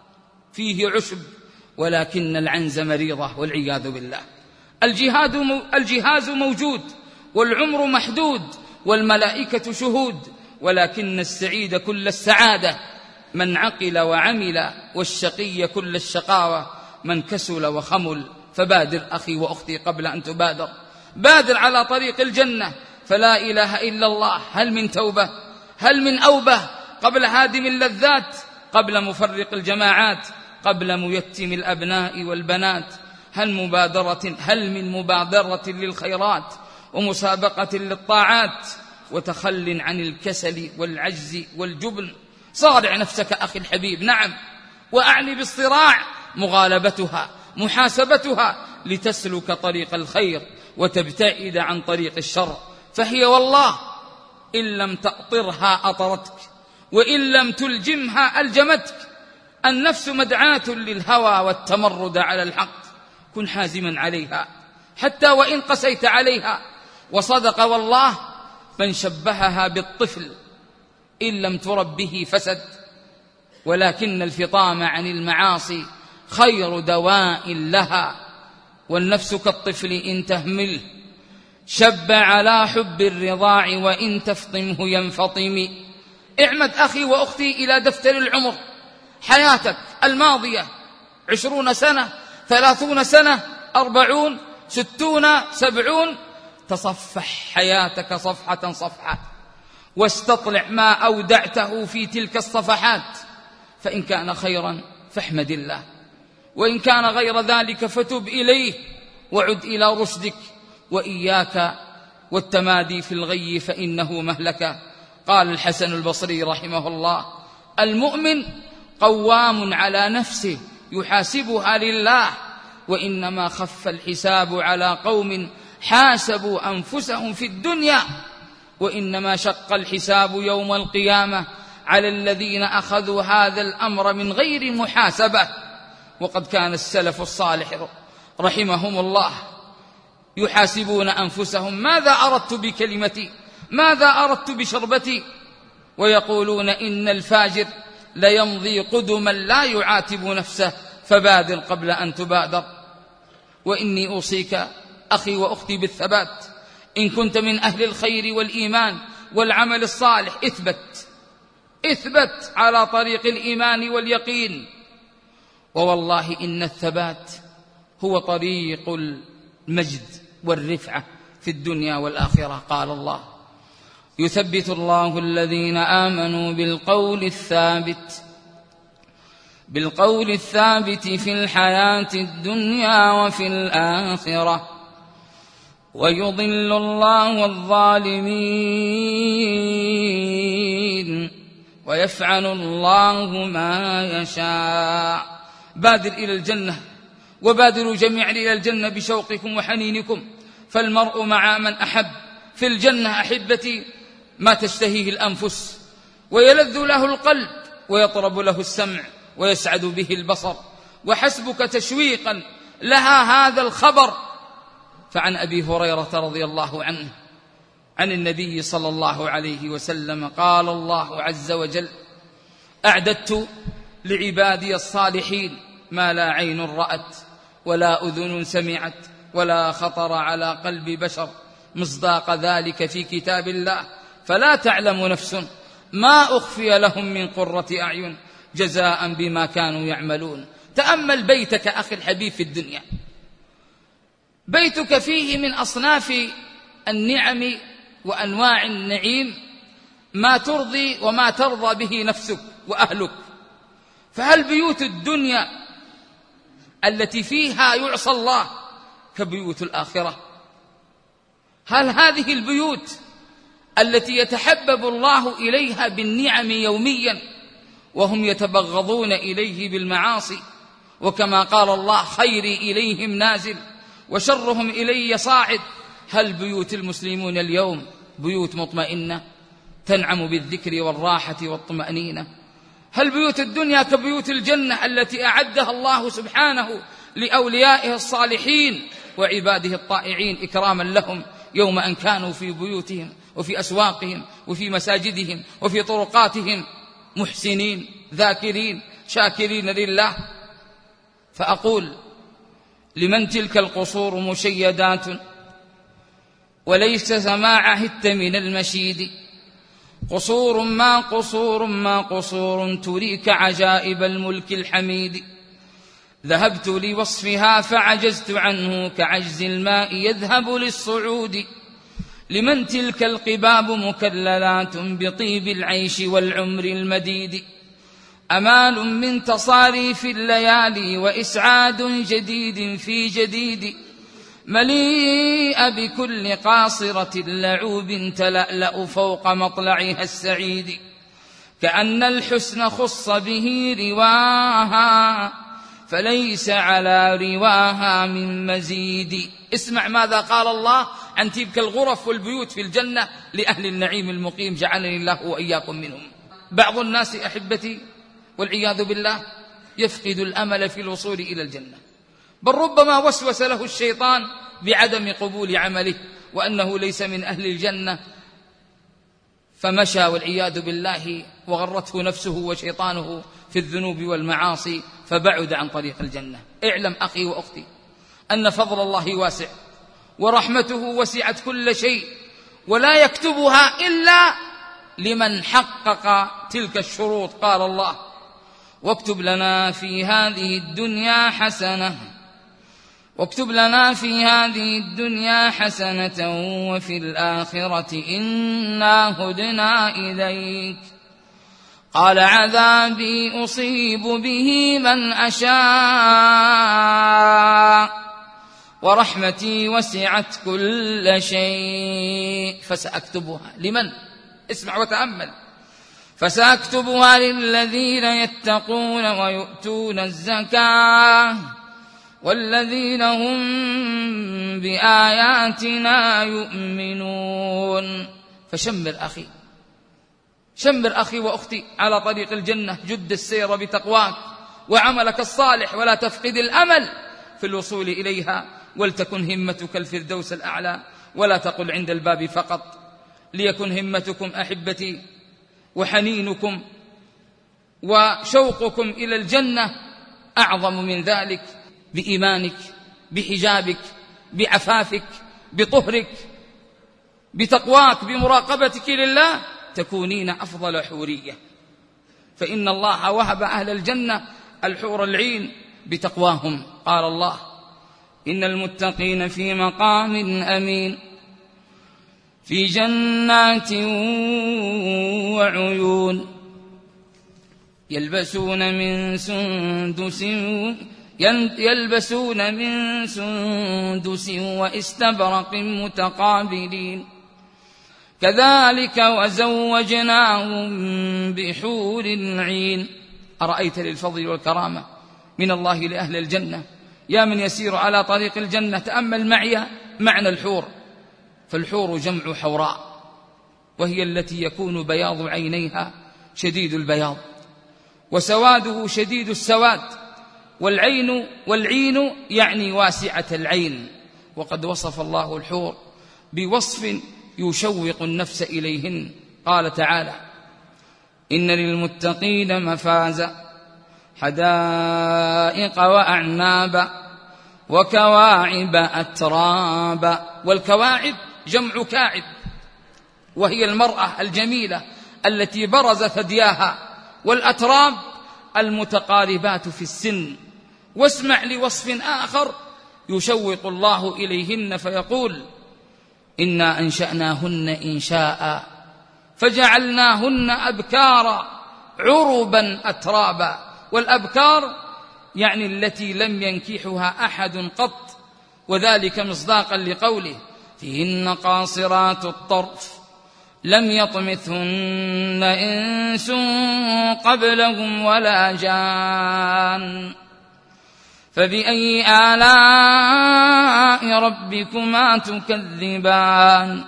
فيه عشب ولكن العنز مريضة، والعياذ بالله. الجهاد مو الجهاز موجود، والعمر محدود، والملائكة شهود، ولكن السعيد كل السعادة من عقل وعمل، والشقي كل الشقاوة من كسل وخمل. فبادر أخي وأختي قبل أن تبادر، بادر على طريق الجنة، فلا إله إلا الله. هل من توبة؟ هل من أوبة قبل هادم اللذات، قبل مفرق الجماعات، قبل ميتم الأبناء والبنات؟ هل مبادرة هل من مبادرة للخيرات ومسابقة للطاعات، وتخل عن الكسل والعجز والجبن؟ صارع نفسك أخي الحبيب، نعم، وأعني بالصراع مغالبتها محاسبتها، لتسلك طريق الخير وتبتعد عن طريق الشر. فهي والله إن لم تأطرها أطرتك، وإن لم تلجمها ألجمتك. النفس مدعاة للهوى والتمرد على الحق، كن حازما عليها حتى وإن قسيت عليها. وصدق والله من شبهها بالطفل إن لم تربه فسد، ولكن الفطام عن المعاصي خير دواء لها. والنفس كالطفل إن تهمله شب على حب الرضاع، وإن تفطمه ينفطم. اعمد أخي وأختي إلى دفتر العمر، حياتك الماضية عشرون سنة، ثلاثون سنة، أربعون، ستون، سبعون. تصفح حياتك صفحة صفحة، واستطلع ما أودعته في تلك الصفحات، فإن كان خيرا فاحمد الله، وإن كان غير ذلك فتب إليه وعد إلى رشدك، وإياك والتمادي في الغي فإنه مهلكة. قال الحسن البصري رحمه الله: المؤمن قوام على نفسه يحاسبها لله، وإنما خف الحساب على قوم حاسبوا أنفسهم في الدنيا، وإنما شق الحساب يوم القيامة على الذين أخذوا هذا الأمر من غير محاسبة. وقد كان السلف الصالح رحمهم الله يحاسبون أنفسهم: ماذا أردت بكلمتي؟ ماذا أردت بشربتي؟ ويقولون: إن الفاجر ليمضي قدما لا يعاتب نفسه، فبادر قبل أن تبادر. وإني أوصيك أخي وأختي بالثبات، إن كنت من أهل الخير والإيمان والعمل الصالح اثبت اثبت على طريق الإيمان واليقين. ووالله إن الثبات هو طريق المجد والرفعة في الدنيا والآخرة. قال الله: يثبت الله الذين آمنوا بالقول الثابت بالقول الثابت في الحياة الدنيا وفي الآخرة، ويضل الله الظالمين، ويفعل الله ما يشاء. بادر إلى الجنة، وبادروا جميعا إلى الجنة بشوقكم وحنينكم، فالمرء مع من أحب. في الجنة أحبتي ما تشتهيه الأنفس، ويلذ له القلب، ويطرب له السمع، ويسعد به البصر، وحسبك تشويقا لها هذا الخبر. فعن أبي هريرة رضي الله عنه عن النبي صلى الله عليه وسلم قال الله عز وجل: أعددت لعبادي الصالحين ما لا عين رأت ولا أذن سمعت ولا خطر على قلب بشر، مصداق ذلك في كتاب الله، فلا تعلم نفس ما أخفي لهم من قرة أعين جزاء بما كانوا يعملون. تأمل بيتك أخي الحبيب في الدنيا، بيتك فيه من أصناف النعم وأنواع النعيم ما ترضي وما ترضى به نفسك وأهلك. فهل بيوت الدنيا التي فيها يعصى الله كبيوت الآخرة؟ هل هذه البيوت التي يتحبب الله إليها بالنعم يوميا وهم يتبغضون إليه بالمعاصي؟ وكما قال الله: خيري إليهم نازل وشرهم إلي صاعد. هل بيوت المسلمون اليوم بيوت مطمئنة تنعم بالذكر والراحة والطمأنينة؟ هل بيوت الدنيا كبيوت الجنة التي أعدها الله سبحانه لأوليائه الصالحين وعباده الطائعين إكراما لهم يوم أن كانوا في بيوتهم وفي أسواقهم وفي مساجدهم وفي طرقاتهم محسنين ذاكرين شاكرين لله؟ فأقول: لمن تلك القصور مشيدات وليس ما عهدت من المشيد؟ قصور ما قصور ما قصور تريك عجائب الملك الحميد. ذهبت لوصفها فعجزت عنه كعجز الماء يذهب للصعود. لمن تلك القباب مكللات بطيب العيش والعمر المديد؟ أمال من تصاريف الليالي وإسعاد جديد في جديد. مليئة بكل قاصرة لعوب تلألأ فوق مطلعها السعيد. كأن الحسن خص به رواها فليس على رواها من مزيد. اسمع ماذا قال الله عن تلك الغرف والبيوت في الجنة لأهل النعيم المقيم، جعلني الله وإياكم منهم. بعض الناس أحبتي والعياذ بالله يفقد الأمل في الوصول إلى الجنة، بل ربما وسوس له الشيطان بعدم قبول عمله وأنه ليس من أهل الجنة، فمشى والعياذ بالله وغرته نفسه وشيطانه في الذنوب والمعاصي فبعد عن طريق الجنة. اعلم أخي وأختي أن فضل الله واسع ورحمته وسعت كل شيء، ولا يكتبها إلا لمن حقق تلك الشروط. قال الله: واكتب لنا في هذه الدنيا حسنة واكتب لنا في هذه الدنيا حسنة وفي الآخرة إنا هدنا إليك. قال: عذابي أصيب به من أشاء ورحمتي وسعت كل شيء فسأكتبها لمن؟ اسمع وتأمل: فسأكتبها للذين يتقون ويؤتون الزكاة والذين هم بآياتنا يؤمنون. فشمر أخي شمر أخي وأختي على طريق الجنة، جد السير بتقواك وعملك الصالح، ولا تفقد الأمل في الوصول إليها، ولتكن همتك الفردوس الأعلى، ولا تقل عند الباب فقط. ليكن همتكم أحبتي وحنينكم وشوقكم إلى الجنة أعظم من ذلك، بإيمانك، بحجابك، بعفافك، بطهرك، بتقواك، بمراقبتك لله، تكونين أفضل حورية. فإن الله وهب أهل الجنة الحور العين بتقواهم. قال الله: إن المتقين في مقام أمين في جنات وعيون يلبسون من سندس يلبسون من سندس واستبرق متقابلين كذلك وزوجناهم بحور عين. أرأيت للفضل والكرامة من الله لأهل الجنة يا من يسير على طريق الجنة، تأمل معي معنى الحور. فالحور جمع حوراء، وهي التي يكون بياض عينيها شديد البياض وسواده شديد السواد، والعين والعين يعني واسعة العين. وقد وصف الله الحور بوصف يشوق النفس إليهن. قال تعالى: إن للمتقين مفازا حدائق وأعنابا وكواعب أترابا. والكواعب جمع كاعب، وهي المرأة الجميلة التي برز ثدياها، والأتراب المتقاربات في السن. واسمع لوصف آخر يشوق الله إليهن فيقول: إنا أنشأناهن إنشاء فجعلناهن أبكارا عربا أترابا. والأبكار يعني التي لم ينكحها أحد قط، وذلك مصداقا لقوله: فيهن قاصرات الطرف لم يطمثهن إنس قبلهم ولا جان. فبأي آلاء ربكما تكذبان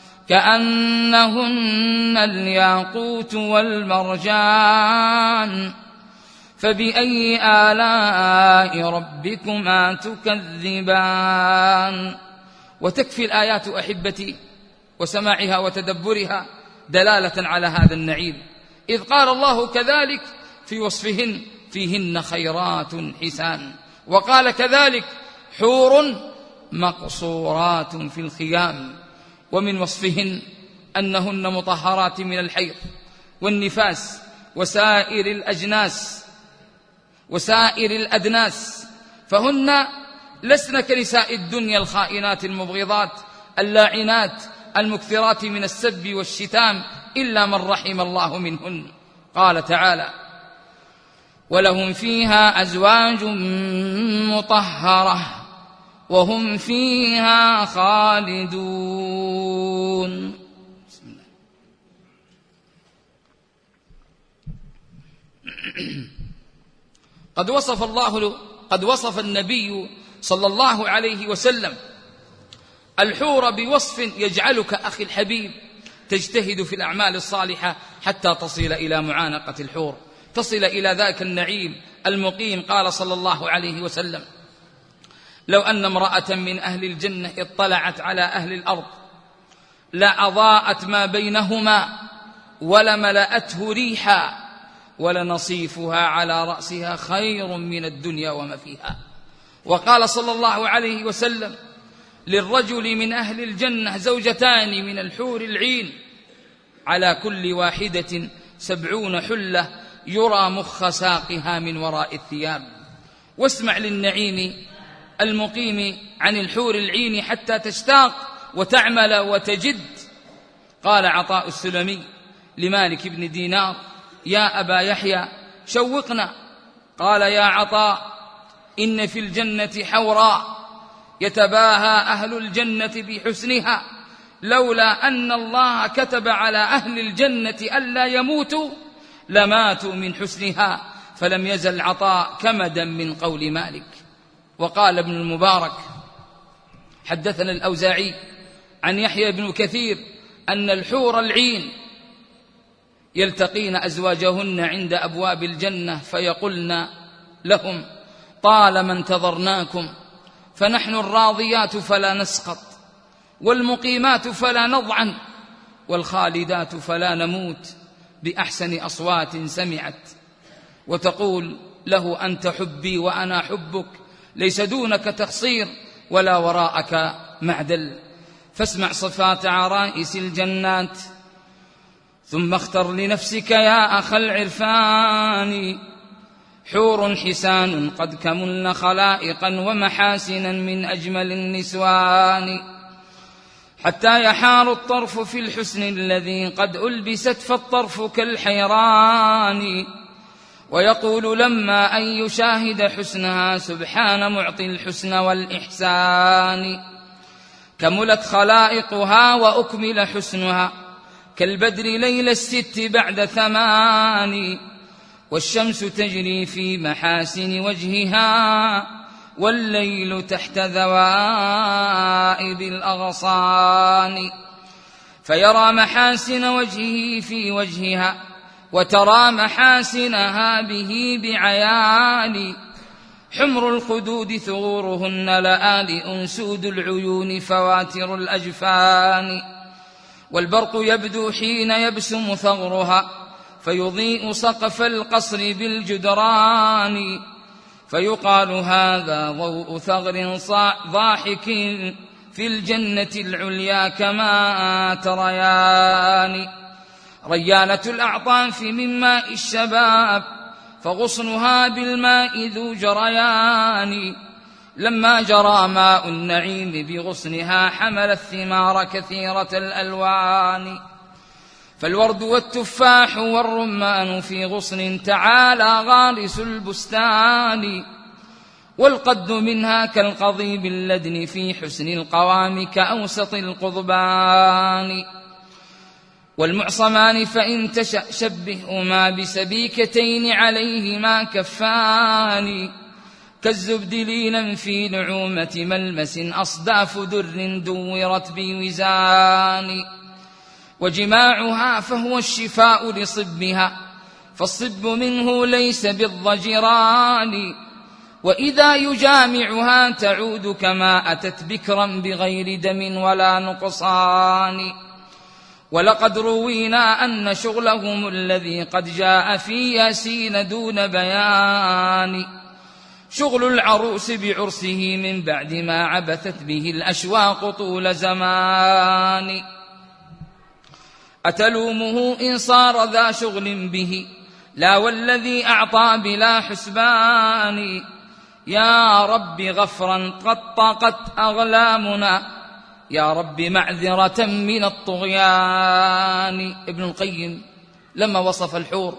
كأنهن الياقوت والمرجان. فبأي آلاء ربكما تكذبان. وتكفي الآيات أحبتي وسماعها وتدبرها دلالة على هذا النعيم، إذ قال الله كذلك في وصفهن: فيهن خيرات حسان. وقال كذلك: حور مقصورات في الخيام. ومن وصفهن أنهن مطهرات من الحيض والنفاس وسائر الأجناس وسائر الأدناس، فهن لسن كنساء الدنيا الخائنات المبغضات اللاعنات المكثرات من السب والشتام إلا من رحم الله منهن. قال تعالى: ولهم فيها أزواج مطهرة وهم فيها خالدون. بسم الله. قد وصف الله قد وصف النبي صلى الله عليه وسلم الحور بوصف يجعلك أخي الحبيب تجتهد في الأعمال الصالحة حتى تصل إلى معانقة الحور، تصل إلى ذاك النعيم المقيم. قال صلى الله عليه وسلم: لو أن امرأة من أهل الجنة اطلعت على أهل الأرض لأضاءت ما بينهما ولملأته ريحا ولنصيفها على رأسها خير من الدنيا وما فيها. وقال صلى الله عليه وسلم: للرجل من أهل الجنة زوجتان من الحور العين على كل واحدة سبعون حلة يرى مخ ساقها من وراء الثياب. واسمع للنعيم المقيم عن الحور العين حتى تشتاق وتعمل وتجد. قال عطاء السلمي لمالك بن دينار: يا أبا يحيى شوقنا. قال: يا عطاء، إن في الجنة حوراء يتباهى أهل الجنة بحسنها، لولا أن الله كتب على أهل الجنة ألا يموتوا لماتوا من حسنها. فلم يزل عطاء كمدا من قول مالك. وقال ابن المبارك: حدثنا الأوزاعي عن يحيى بن كثير أن الحور العين يلتقين أزواجهن عند أبواب الجنة فيقولن لهم: طالما انتظرناكم، فنحن الراضيات فلا نسقط، والمقيمات فلا نضعن، والخالدات فلا نموت، بأحسن أصوات سمعت. وتقول له: أنت حبي وأنا حبك، ليس دونك تقصير ولا وراءك معدل. فاسمع صفات عرائس الجنات ثم اختر لنفسك يا أخ العرفان. حور حسان قد كملن خلائقا ومحاسنا من أجمل النسوان، حتى يحار الطرف في الحسن الذي قد ألبست، فالطرف كالحيران. ويقول لما أن يشاهد حسنها: سبحان معطي الحسن والإحسان. كملت خلائقها وأكمل حسنها كالبدر ليل الست بعد ثمان. والشمس تجري في محاسن وجهها والليل تحت ذوائب الأغصان. فيرى محاسن وجهه في وجهها وترى محاسنها به بعيان. حمر الخدود ثغورهن لآلئ سود العيون فواتر الأجفان. والبرق يبدو حين يبسم ثغرها فيضيء سقف القصر بالجدران. فيقال: هذا ضوء ثغر ضاحك في الجنة العليا كما تريان. ريانة الأعطاف من ماء الشباب فغصنها بالماء ذو جريان. لما جرى ماء النعيم بغصنها حمل الثمار كثيرة الألوان. فالورد والتفاح والرمان في غصن تعالى غارس البستان. والقد منها كالقضيب اللدن في حسن القوام كأوسط القضبان. والمعصمان فإن تشأ شبههما بسبيكتين عليهما كفان. كالزبد لينا في نعومة ملمس أصداف در دورت بوزان. وجماعها فهو الشفاء لصبها فالصب منه ليس بالضجران. وإذا يجامعها تعود كما أتت بكرا بغير دم ولا نقصان. ولقد روينا أن شغلهم الذي قد جاء في ياسين دون بيان. شغل العروس بعرسه من بعد ما عبثت به الأشواق طول زمان. أتلومه إن صار ذا شغل به لا والذي أعطى بلا حسبان. يا رب غفرا قد طاقت أغلامنا يا رب معذرة من الطغيان. ابن القيم لما وصف الحور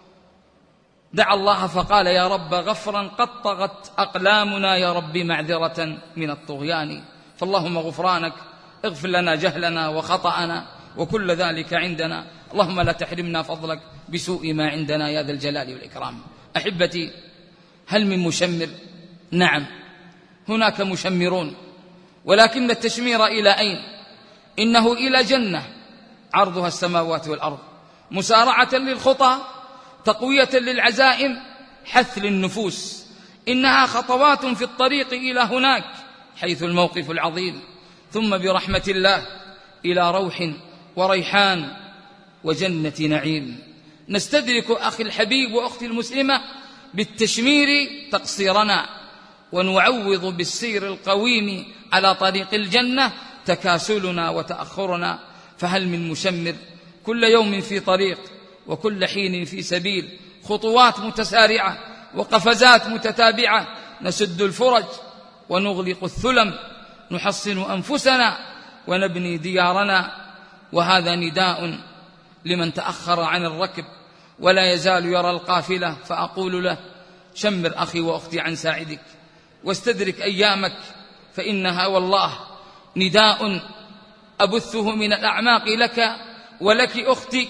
دعا الله فقال يا رب غفرا قد طغت أقلامنا يا رب معذرة من الطغيان. فاللهم غفرانك اغفر لنا جهلنا وخطأنا وكل ذلك عندنا. اللهم لا تحرمنا فضلك بسوء ما عندنا يا ذا الجلال والإكرام. أحبتي، هل من مشمر؟ نعم، هناك مشمرون، ولكن التشمير إلى أين؟ إنه إلى جنة عرضها السماوات والأرض، مسارعة للخطى، تقوية للعزائم، حث للنفوس. إنها خطوات في الطريق إلى هناك حيث الموقف العظيم. ثم برحمة الله إلى روح وريحان وجنة نعيم. نستدرك أخي الحبيب وأختي المسلمة بالتشمير تقصيرنا، ونعوض بالسير القويم على طريق الجنة تكاسلنا وتأخرنا. فهل من مشمر؟ كل يوم في طريق وكل حين في سبيل، خطوات متسارعة وقفزات متتابعة، نسد الفرج ونغلق الثلم، نحصن أنفسنا ونبني ديارنا. وهذا نداء لمن تأخر عن الركب ولا يزال يرى القافلة، فأقول له شمر أخي وأختي عن ساعدك واستدرك أيامك، فإنها والله نداء أبثه من الأعماق لك ولك أختي.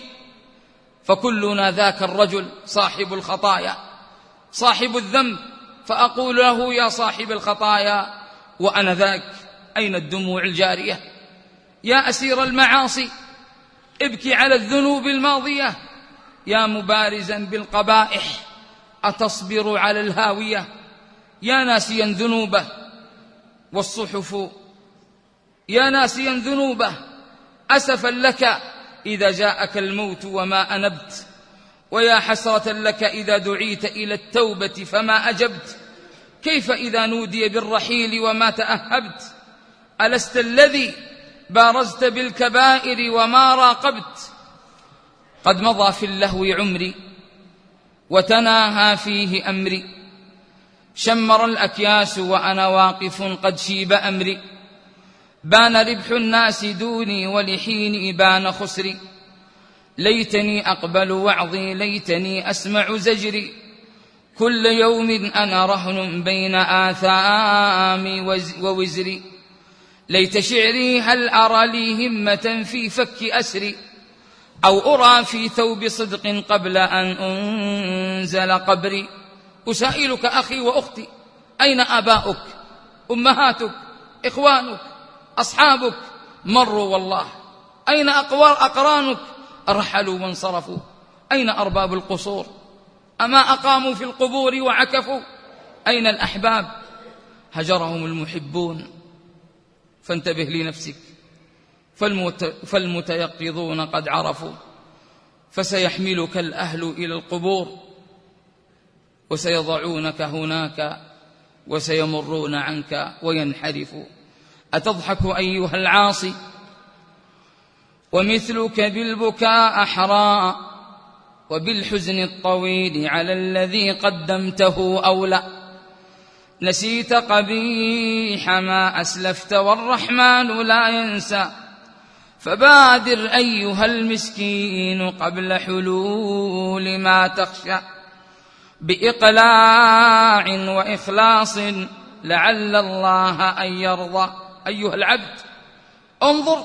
فكلنا ذاك الرجل صاحب الخطايا صاحب الذنب، فأقول له يا صاحب الخطايا وأنا ذاك، أين الدموع الجارية؟ يا أسير المعاصي ابكي على الذنوب الماضية، يا مبارزا بالقبائح أتصبر على الهاوية؟ يا ناسيا ذنوبه والصحف، يا ناسيا ذنوبه أسفا لك إذا جاءك الموت وما أنبت، ويا حسرة لك إذا دعيت إلى التوبة فما أجبت. كيف إذا نودي بالرحيل وما تأهبت؟ ألست الذي بارزت بالكبائر وما راقبت؟ قد مضى في اللهو عمري وتناهى فيه أمري، شمر الأكياس وأنا واقف قد شيب أمري. بان ربح الناس دوني ولحين بان خسري، ليتني أقبل وعظي ليتني أسمع زجري. كل يوم أنا رهن بين آثامي ووزري، ليت شعري هل أرى لي همة في فك أسري، أو أرى في ثوب صدق قبل أن أنزل قبري. أسائلك أخي وأختي، أين آباؤك أمهاتك إخوانك أصحابك؟ مروا والله. أين أقرانك أرحلوا وانصرفوا؟ أين أرباب القصور أما أقاموا في القبور وعكفوا؟ أين الأحباب هجرهم المحبون؟ فانتبه لنفسك، فالمتيقظون قد عرفوا، فسيحملك الأهل إلى القبور وسيضعونك هناك وسيمرون عنك وينحرفوا. أتضحك أيها العاصي ومثلك بالبكاء أحرى، وبالحزن الطويل على الذي قدمته أولى. نسيت قبيح ما أسلفت والرحمن لا ينسى، فبادر أيها المسكين قبل حلول ما تخشى، بإقلاع وإخلاص لعل الله أن يرضى. أيها العبد انظر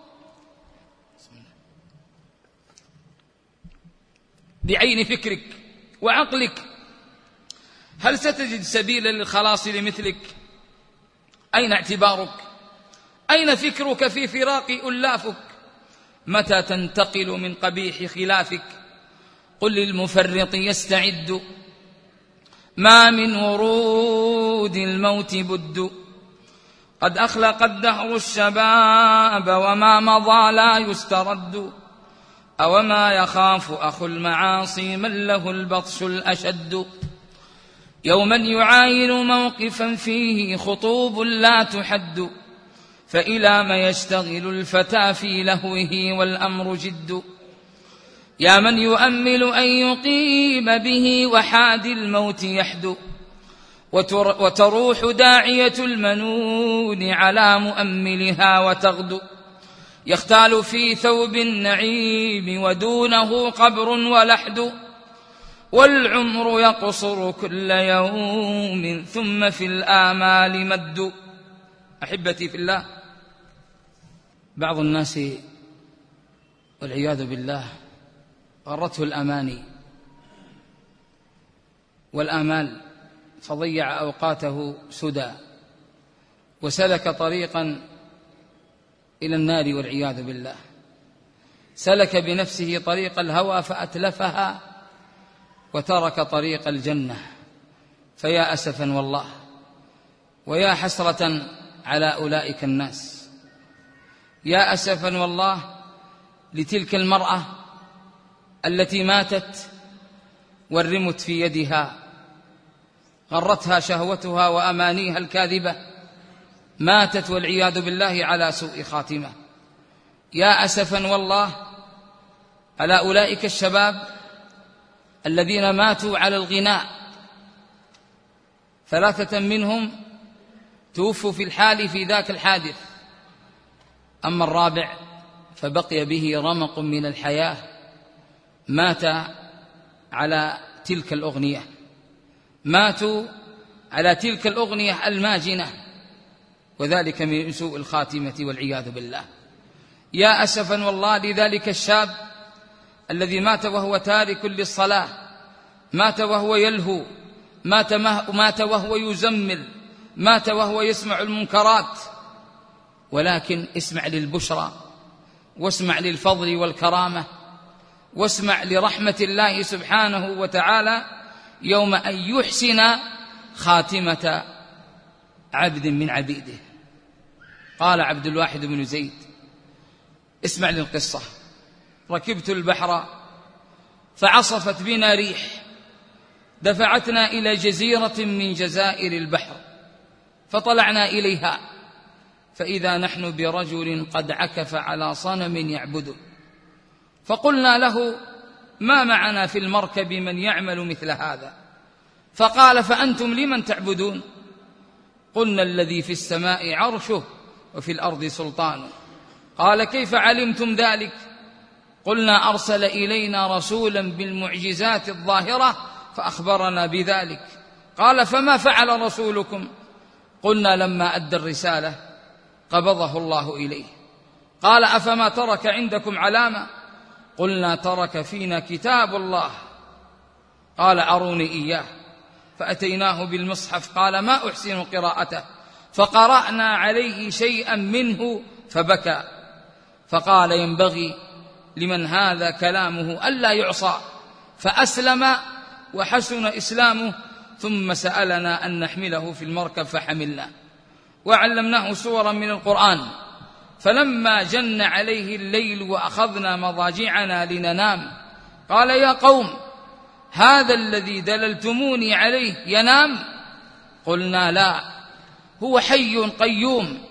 بعين فكرك وعقلك، هل ستجد سبيلا للخلاص لمثلك؟ أين اعتبارك؟ أين فكرك في فراق ألافك؟ متى تنتقل من قبيح خلافك؟ قل للمفرط يستعد، ما من ورود الموت بد. قد أخلق الدهر الشباب وما مضى لا يسترد، أوما يخاف أخو المعاصي من له البطش الأشد. يوما يعاين موقفا فيه خطوب لا تحد، فإلى ما يشتغل الفتى في لهوه والأمر جد. يا من يؤمل أن يقيم به وحاد الموت يحدو، وتروح داعية المنون على مؤملها وتغدو. يختال في ثوب النعيم ودونه قبر ولحد، والعمر يقصر كل يوم ثم في الآمال مد. أحبتي في الله، بعض الناس والعياذ بالله غرته الأماني والآمال، فضيع أوقاته سدى، وسلك طريقا إلى النار والعياذ بالله. سلك بنفسه طريق الهوى فأتلفها، وترك طريق الجنة. فيا أسفا والله، ويا حسرة على أولئك الناس. يا أسفا والله لتلك المرأة التي ماتت والرمت في يدها، غرتها شهوتها وأمانيها الكاذبة، ماتت والعياذ بالله على سوء خاتمة. يا أسفا والله على أولئك الشباب الذين ماتوا على الغناء، ثلاثة منهم توفوا في الحال في ذاك الحادث، أما الرابع فبقي به رمق من الحياة، مات على تلك الأغنية، ماتوا على تلك الأغنية الماجنة، وذلك من سوء الخاتمة والعياذ بالله. يا أسفا والله لذلك الشاب الذي مات وهو تارك للصلاة، مات وهو يلهو، مات, مات وهو يزمل، مات وهو يسمع المنكرات. ولكن اسمع للبشرى، واسمع للفضل والكرامة، واسمع لرحمة الله سبحانه وتعالى يوم أن يحسن خاتمة عبد من عبيده. قال عبد الواحد بن زيد، اسمع للقصة: ركبت البحر فعصفت بنا ريح دفعتنا إلى جزيرة من جزائر البحر، فطلعنا إليها فإذا نحن برجل قد عكف على صنم يعبده، فقلنا له: ما معنا في المركب من يعمل مثل هذا؟ فقال: فأنتم لمن تعبدون؟ قلنا: الذي في السماء عرشه وفي الأرض سلطانه. قال: كيف علمتم ذلك؟ قلنا: أرسل إلينا رسولا بالمعجزات الظاهرة فأخبرنا بذلك. قال: فما فعل رسولكم؟ قلنا: لما أدى الرسالة قبضه الله إليه. قال: أفما ترك عندكم علامة؟ قلنا: ترك فينا كتاب الله. قال: أروني إياه. فأتيناه بالمصحف، قال: ما أحسن قراءته. فقرأنا عليه شيئا منه فبكى، فقال: ينبغي لمن هذا كلامه ألا يعصى. فأسلم وحسن إسلامه، ثم سألنا أن نحمله في المركب فحملنا، وعلمناه سورا من القرآن. فلما جن عليه الليل وأخذنا مضاجعنا لننام قال: يا قوم، هذا الذي دللتموني عليه ينام؟ قلنا: لا، هو حي قيوم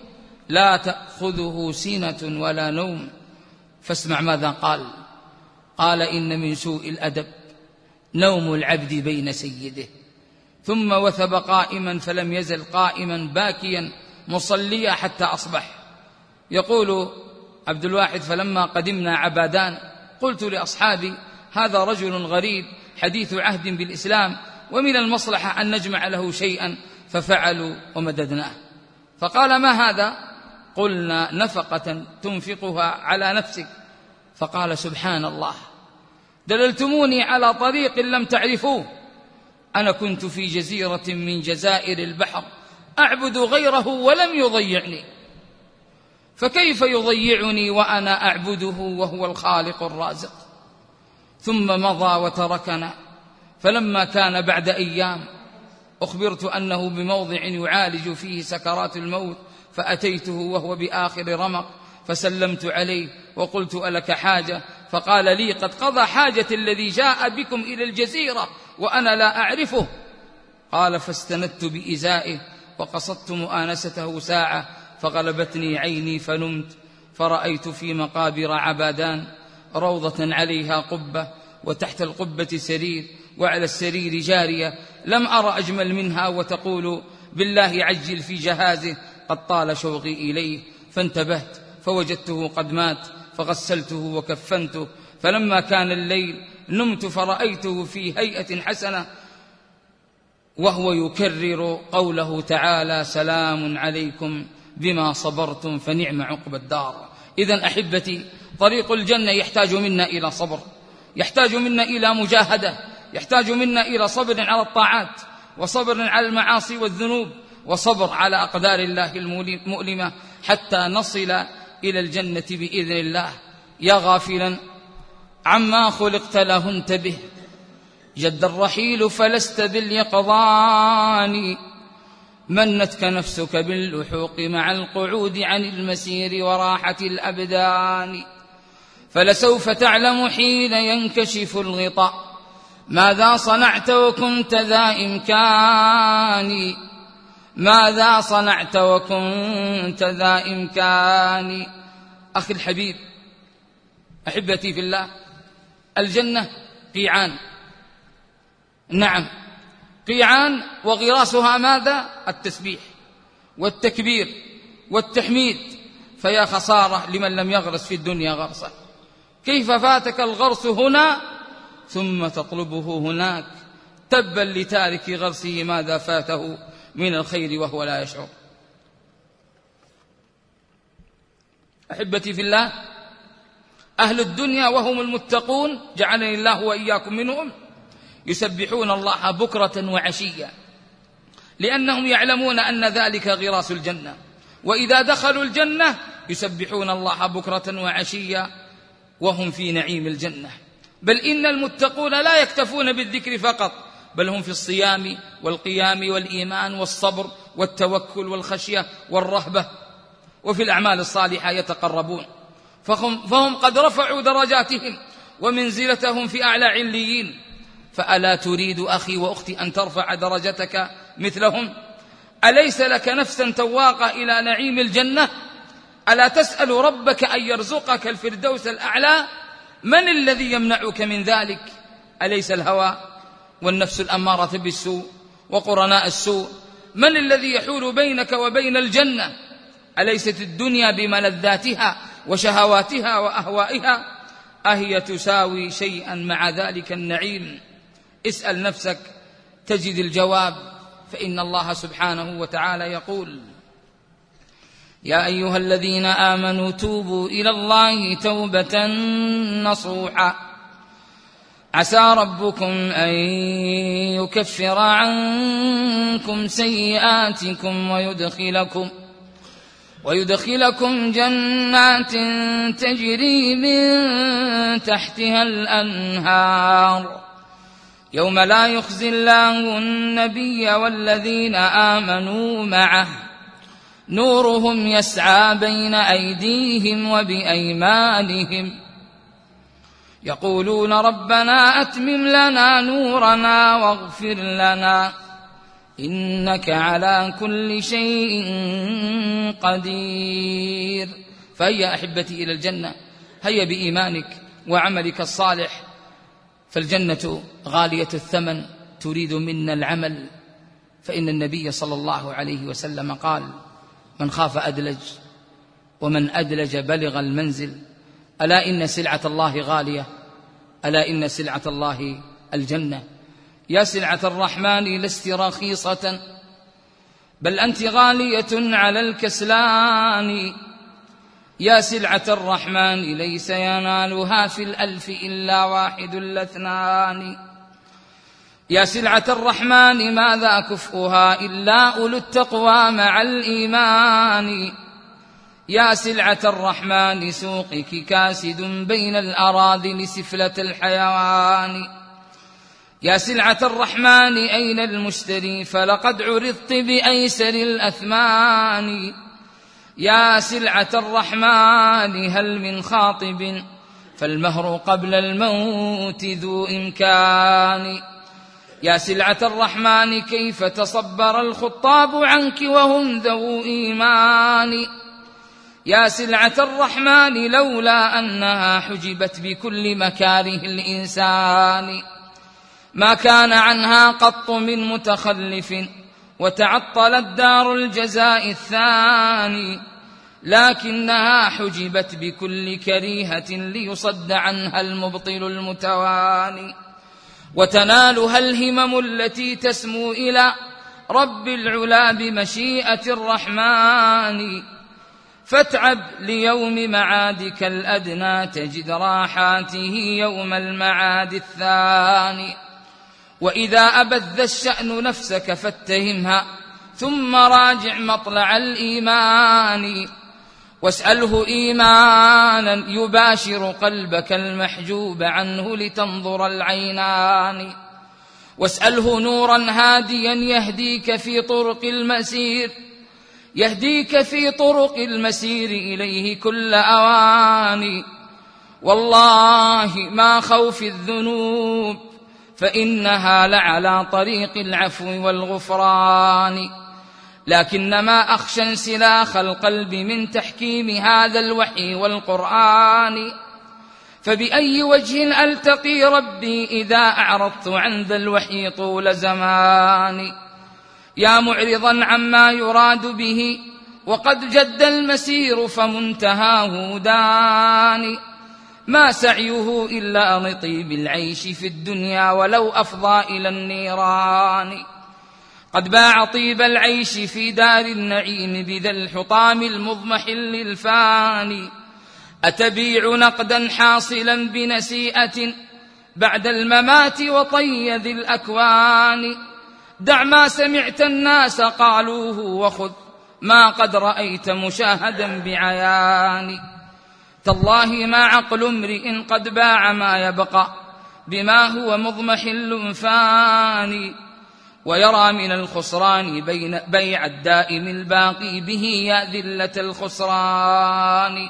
لا تأخذه سنة ولا نوم. فاسمع ماذا قال. قال: إن من سوء الأدب نوم العبد بين سيده. ثم وثب قائما فلم يزل قائما باكيا مصليا حتى أصبح. يقول عبد الواحد: فلما قدمنا عبادان قلت لأصحابي: هذا رجل غريب حديث عهد بالإسلام، ومن المصلحة أن نجمع له شيئا، ففعلوا ومددناه. فقال: ما هذا؟ قلنا: نفقة تنفقها على نفسك. فقال: سبحان الله، دللتموني على طريق لم تعرفوه. أنا كنت في جزيرة من جزائر البحر أعبد غيره ولم يضيعني، فكيف يضيعني وأنا أعبده وهو الخالق الرازق؟ ثم مضى وتركنا. فلما كان بعد أيام أخبرت أنه بموضع يعالج فيه سكرات الموت، فأتيته وهو بآخر رمق، فسلمت عليه وقلت: ألك حاجة؟ فقال لي: قد قضى حاجة الذي جاء بكم إلى الجزيرة وأنا لا أعرفه. قال: فاستندت بإزائه وقصدت مؤانسته ساعة، فغلبتني عيني فنمت، فرأيت في مقابر عبادان روضة عليها قبة، وتحت القبة سرير، وعلى السرير جارية لم أرى أجمل منها، وتقول: بالله عجل في جهازه، قد طال شوقي إليه. فانتبهت فوجدته قد مات، فغسلته وكفنته. فلما كان الليل نمت فرأيته في هيئة حسنة، وهو يكرر قوله تعالى: سلام عليكم بما صبرتم فنعم عقبى الدار. إذن أحبتي، طريق الجنة يحتاج منا إلى صبر، يحتاج منا إلى مجاهدة، يحتاج منا إلى صبر على الطاعات، وصبر على المعاصي والذنوب، وصبر على أقدار الله المؤلمة، حتى نصل إلى الجنة بإذن الله. يا غافلا عما خلقت له انتبه، جد الرحيل فلست باليقظان، منتك نفسك باللحوق مع القعود عن المسير وراحة الأبدان. فلسوف تعلم حين ينكشف الغطاء ماذا صنعت وكنت ذا إمكان، ماذا صنعت وكنت ذا إمكان. أخي الحبيب، أحبتي في الله، الجنة قيعان، نعم قيعان، وغراسها ماذا؟ التسبيح والتكبير والتحميد. فيا خسارة لمن لم يغرس في الدنيا غرسة. كيف فاتك الغرس هنا ثم تطلبه هناك؟ تبا لتارك غرسه ماذا فاته من الخير وهو لا يشعر. أحبتي في الله، أهل الدنيا وهم المتقون جعلني الله وإياكم منهم يسبحون الله بكرة وعشيا، لأنهم يعلمون أن ذلك غراس الجنة. وإذا دخلوا الجنة يسبحون الله بكرة وعشيا وهم في نعيم الجنة. بل إن المتقون لا يكتفون بالذكر فقط، بل هم في الصيام والقيام والإيمان والصبر والتوكل والخشية والرهبة، وفي الأعمال الصالحة يتقربون. فهم, فهم قد رفعوا درجاتهم ومنزلتهم في أعلى عليين. فألا تريد أخي وأختي أن ترفع درجتك مثلهم؟ أليس لك نفسا تواقة إلى نعيم الجنة؟ ألا تسأل ربك أن يرزقك الفردوس الأعلى؟ من الذي يمنعك من ذلك؟ أليس الهوى والنفس الأمارة بالسوء وقرناء السوء؟ من الذي يحول بينك وبين الجنة؟ أليست الدنيا بملذاتها وشهواتها وأهوائها أهي تساوي شيئا مع ذلك النعيم؟ اسأل نفسك تجد الجواب. فإن الله سبحانه وتعالى يقول: يا أيها الذين آمنوا توبوا إلى الله توبة نصوحا عسى ربكم أن يكفر عنكم سيئاتكم ويدخلكم ويدخلكم جنات تجري من تحتها الأنهار يوم لا يخزي الله النبي والذين آمنوا معه نورهم يسعى بين أيديهم وبأيمانهم يقولون ربنا أتمم لنا نورنا واغفر لنا إنك على كل شيء قدير. فهيا أحبتي إلى الجنة، هيا بإيمانك وعملك الصالح، فالجنة غالية الثمن تريد منا العمل. فإن النبي صلى الله عليه وسلم قال: من خاف أدلج، ومن أدلج بلغ المنزل. ألا إن سلعة الله غالية، ألا إن سلعة الله الجنة. يا سلعة الرحمن لست رخيصة، بل أنت غالية على الكسلان. يا سلعة الرحمن ليس ينالها في الألف إلا واحد الاثنان. يا سلعة الرحمن ماذا كفؤها إلا أولو التقوى مع الإيمان. يا سلعة الرحمن سوقك كاسد بين الأراذل سفلة الحيوان. يا سلعة الرحمن أين المشتري فلقد عرضت بأيسر الأثمان. يا سلعة الرحمن هل من خاطب فالمهر قبل الموت ذو إمكان. يا سلعة الرحمن كيف تصبر الخطاب عنك وهم ذو إيمان. يا سلعة الرحمن لولا أنها حجبت بكل مكاره الإنسان ما كان عنها قط من متخلف وتعطلت دار الجزاء الثاني، لكنها حجبت بكل كريهة ليصد عنها المبطل المتواني، وتنالها الهمم التي تسمو إلى رب العلا بمشيئة الرحمن. فاتعب ليوم معادك الأدنى تجد راحاته يوم المعاد الثاني. وإذا أبذ الشأن نفسك فاتهمها ثم راجع مطلع الإيمان، واسأله إيمانا يباشر قلبك المحجوب عنه لتنظر العينان، واسأله نورا هاديا يهديك في طرق المسير يهديك في طرق المسير إليه كل أوان. والله ما خوف الذنوب فإنها لعلى طريق العفو والغفران، لكنما أخشى انسلاخ القلب من تحكيم هذا الوحي والقرآن. فبأي وجه ألتقي ربي إذا أعرضت عن ذا الوحي طول زماني. يا معرضا عما يراد به وقد جد المسير فمنتهاه داني، ما سعيه إلا لطيب العيش في الدنيا ولو أفضى إلى النيران. قد باع طيب العيش في دار النعيم بذا الحطام المضمحل الفاني، أتبيع نقدا حاصلا بنسيئة بعد الممات وطي ذي الأكوان. دع ما سمعت الناس قالوه وخذ ما قد رأيت مشاهدا بعيان. تالله ما عقل امرئ قد باع ما يبقى بما هو مضمحل فاني، ويرى من الخسران بين بيع الدائم الباقي به يا ذلة الخسران.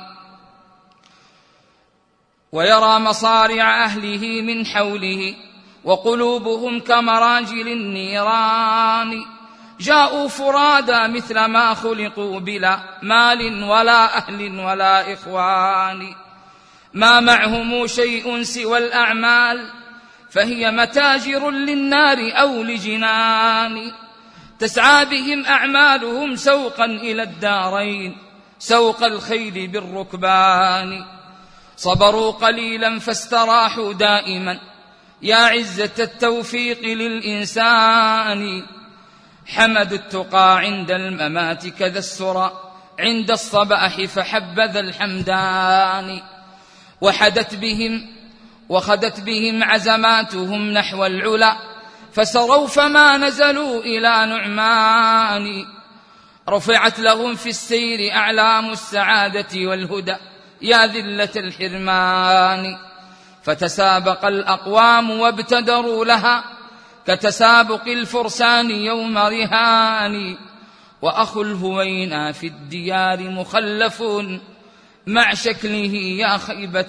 ويرى مصارع أهله من حوله وقلوبهم كمراجل النيران، جاءوا فرادا مثل ما خلقوا بلا مال ولا أهل ولا إخوان، ما معهم شيء سوى الأعمال فهي متاجر للنار أو لجنان. تسعى بهم أعمالهم سوقا إلى الدارين سوق الخيل بالركبان، صبروا قليلا فاستراحوا دائما يا عزة التوفيق للإنسان. حمدوا التقى عند الممات كذا السرى عند الصباح فحبذا الحمدان، وحدت بهم وخدت بهم عزماتهم نحو العلا فسروا فما نزلوا إلى نعمان. رفعت لهم في السير أعلام السعادة والهدى يا ذلة الحرمان، فتسابق الأقوام وابتدروا لها كتسابق الفرسان يوم رهان. وأخو الهوينا في الديار مخلف مع شكله يا خيبة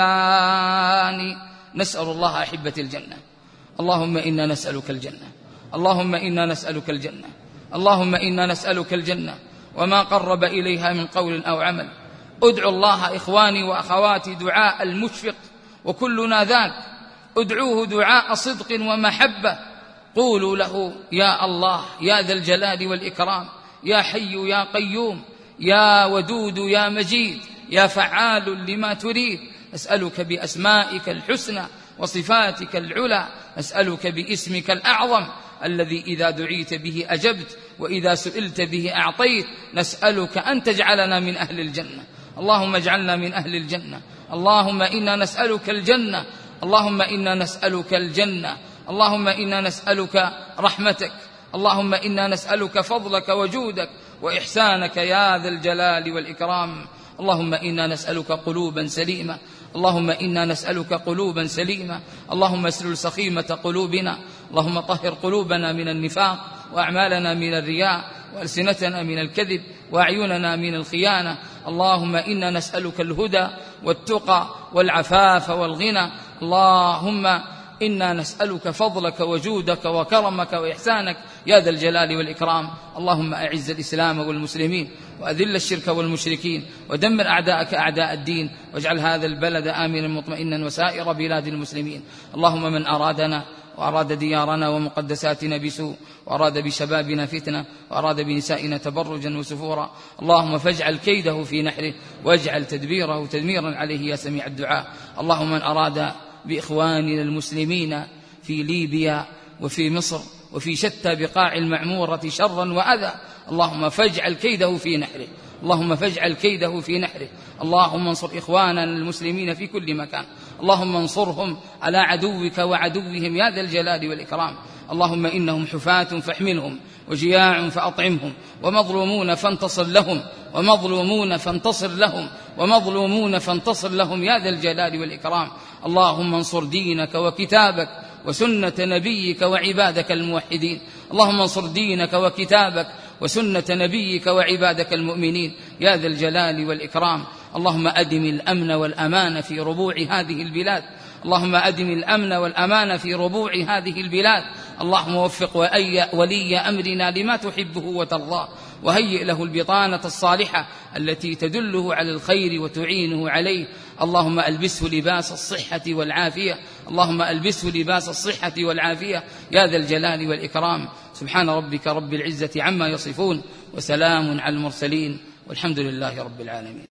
الكسلان. نسأل الله أحبة الجنة، اللهم إنا نسألك الجنة، اللهم إنا نسألك الجنة، اللهم إنا نسألك الجنة وما قرب إليها من قول أو عمل. ادعوا الله إخواني وأخواتي دعاء المشفق، وكلنا ذاك، ادعوه دعاء صدق ومحبة. قولوا له يا الله يا ذا الجلال والإكرام، يا حي يا قيوم، يا ودود يا مجيد، يا فعال لما تريد، أسألك بأسمائك الحسنى وصفاتك العلى، أسألك باسمك الأعظم الذي إذا دعيت به أجبت وإذا سئلت به أعطيت. نسألك أن تجعلنا من أهل الجنة، اللهم اجعلنا من أهل الجنة. اللهم إنا نسألك الجنة، اللهم إنا نسألك الجنة، اللهم إنا نسألك رحمتك، اللهم إنا نسألك فضلك وجودك وإحسانك يا ذا الجلال والإكرام. اللهم إنا نسألك قلوبا سليمة، اللهم إنا نسألك قلوبا سليمة، اللهم اسلل سخيمة قلوبنا، اللهم طهر قلوبنا من النفاق، وأعمالنا من الرياء، وألسنتنا من الكذب، وأعيننا من الخيانة. اللهم إنا نسألك الهدى والتقى والعفاف والغنى. اللهم إنا نسألك فضلك وجودك وكرمك وإحسانك يا ذا الجلال والإكرام. اللهم أعز الإسلام والمسلمين، وأذل الشرك والمشركين، ودمر أعداءك أعداء الدين، واجعل هذا البلد آمنا مطمئنا وسائر بلاد المسلمين. اللهم من أرادنا وأراد ديارنا ومقدساتنا بسوء، وأراد بشبابنا فتنة، وأراد بنسائنا تبرجا وسفورا، اللهم فاجعل كيده في نحره، واجعل تدبيره تدميرا عليه يا سميع الدعاء. اللهم من أراد بإخواننا المسلمين في ليبيا وفي مصر وفي شتى بقاع المعمورة شرا وأذى، اللهم فاجعل كيده في نحره، اللهم فاجعل كيده في نحره. اللهم انصر إخواننا المسلمين في كل مكان، اللهم انصرهم على عدوك وعدوهم يا ذا الجلال والإكرام. اللهم إنهم حفاة فاحملهم، وجياع فأطعمهم، ومظلومون فانتصر لهم، ومظلومون فانتصر لهم، ومظلومون فانتصر لهم يا ذا الجلال والإكرام. اللهم انصر دينك وكتابك وسنة نبيك وعبادك الموحدين، اللهم انصر دينك وكتابك وسنة نبيك وعبادك المؤمنين يا ذا الجلال والإكرام. اللهم أدم الأمن والأمان في ربوع هذه البلاد، اللهم أدم الأمن والأمان في ربوع هذه البلاد. اللهم وفق ولي أمرنا لما تحبه وترضاه، وهيئ له البطانة الصالحة التي تدله على الخير وتعينه عليه. اللهم ألبسه لباس الصحة والعافية، اللهم ألبسه لباس الصحة والعافية يا ذا الجلال والإكرام. سبحان ربك رب العزة عما يصفون، وسلام على المرسلين، والحمد لله رب العالمين.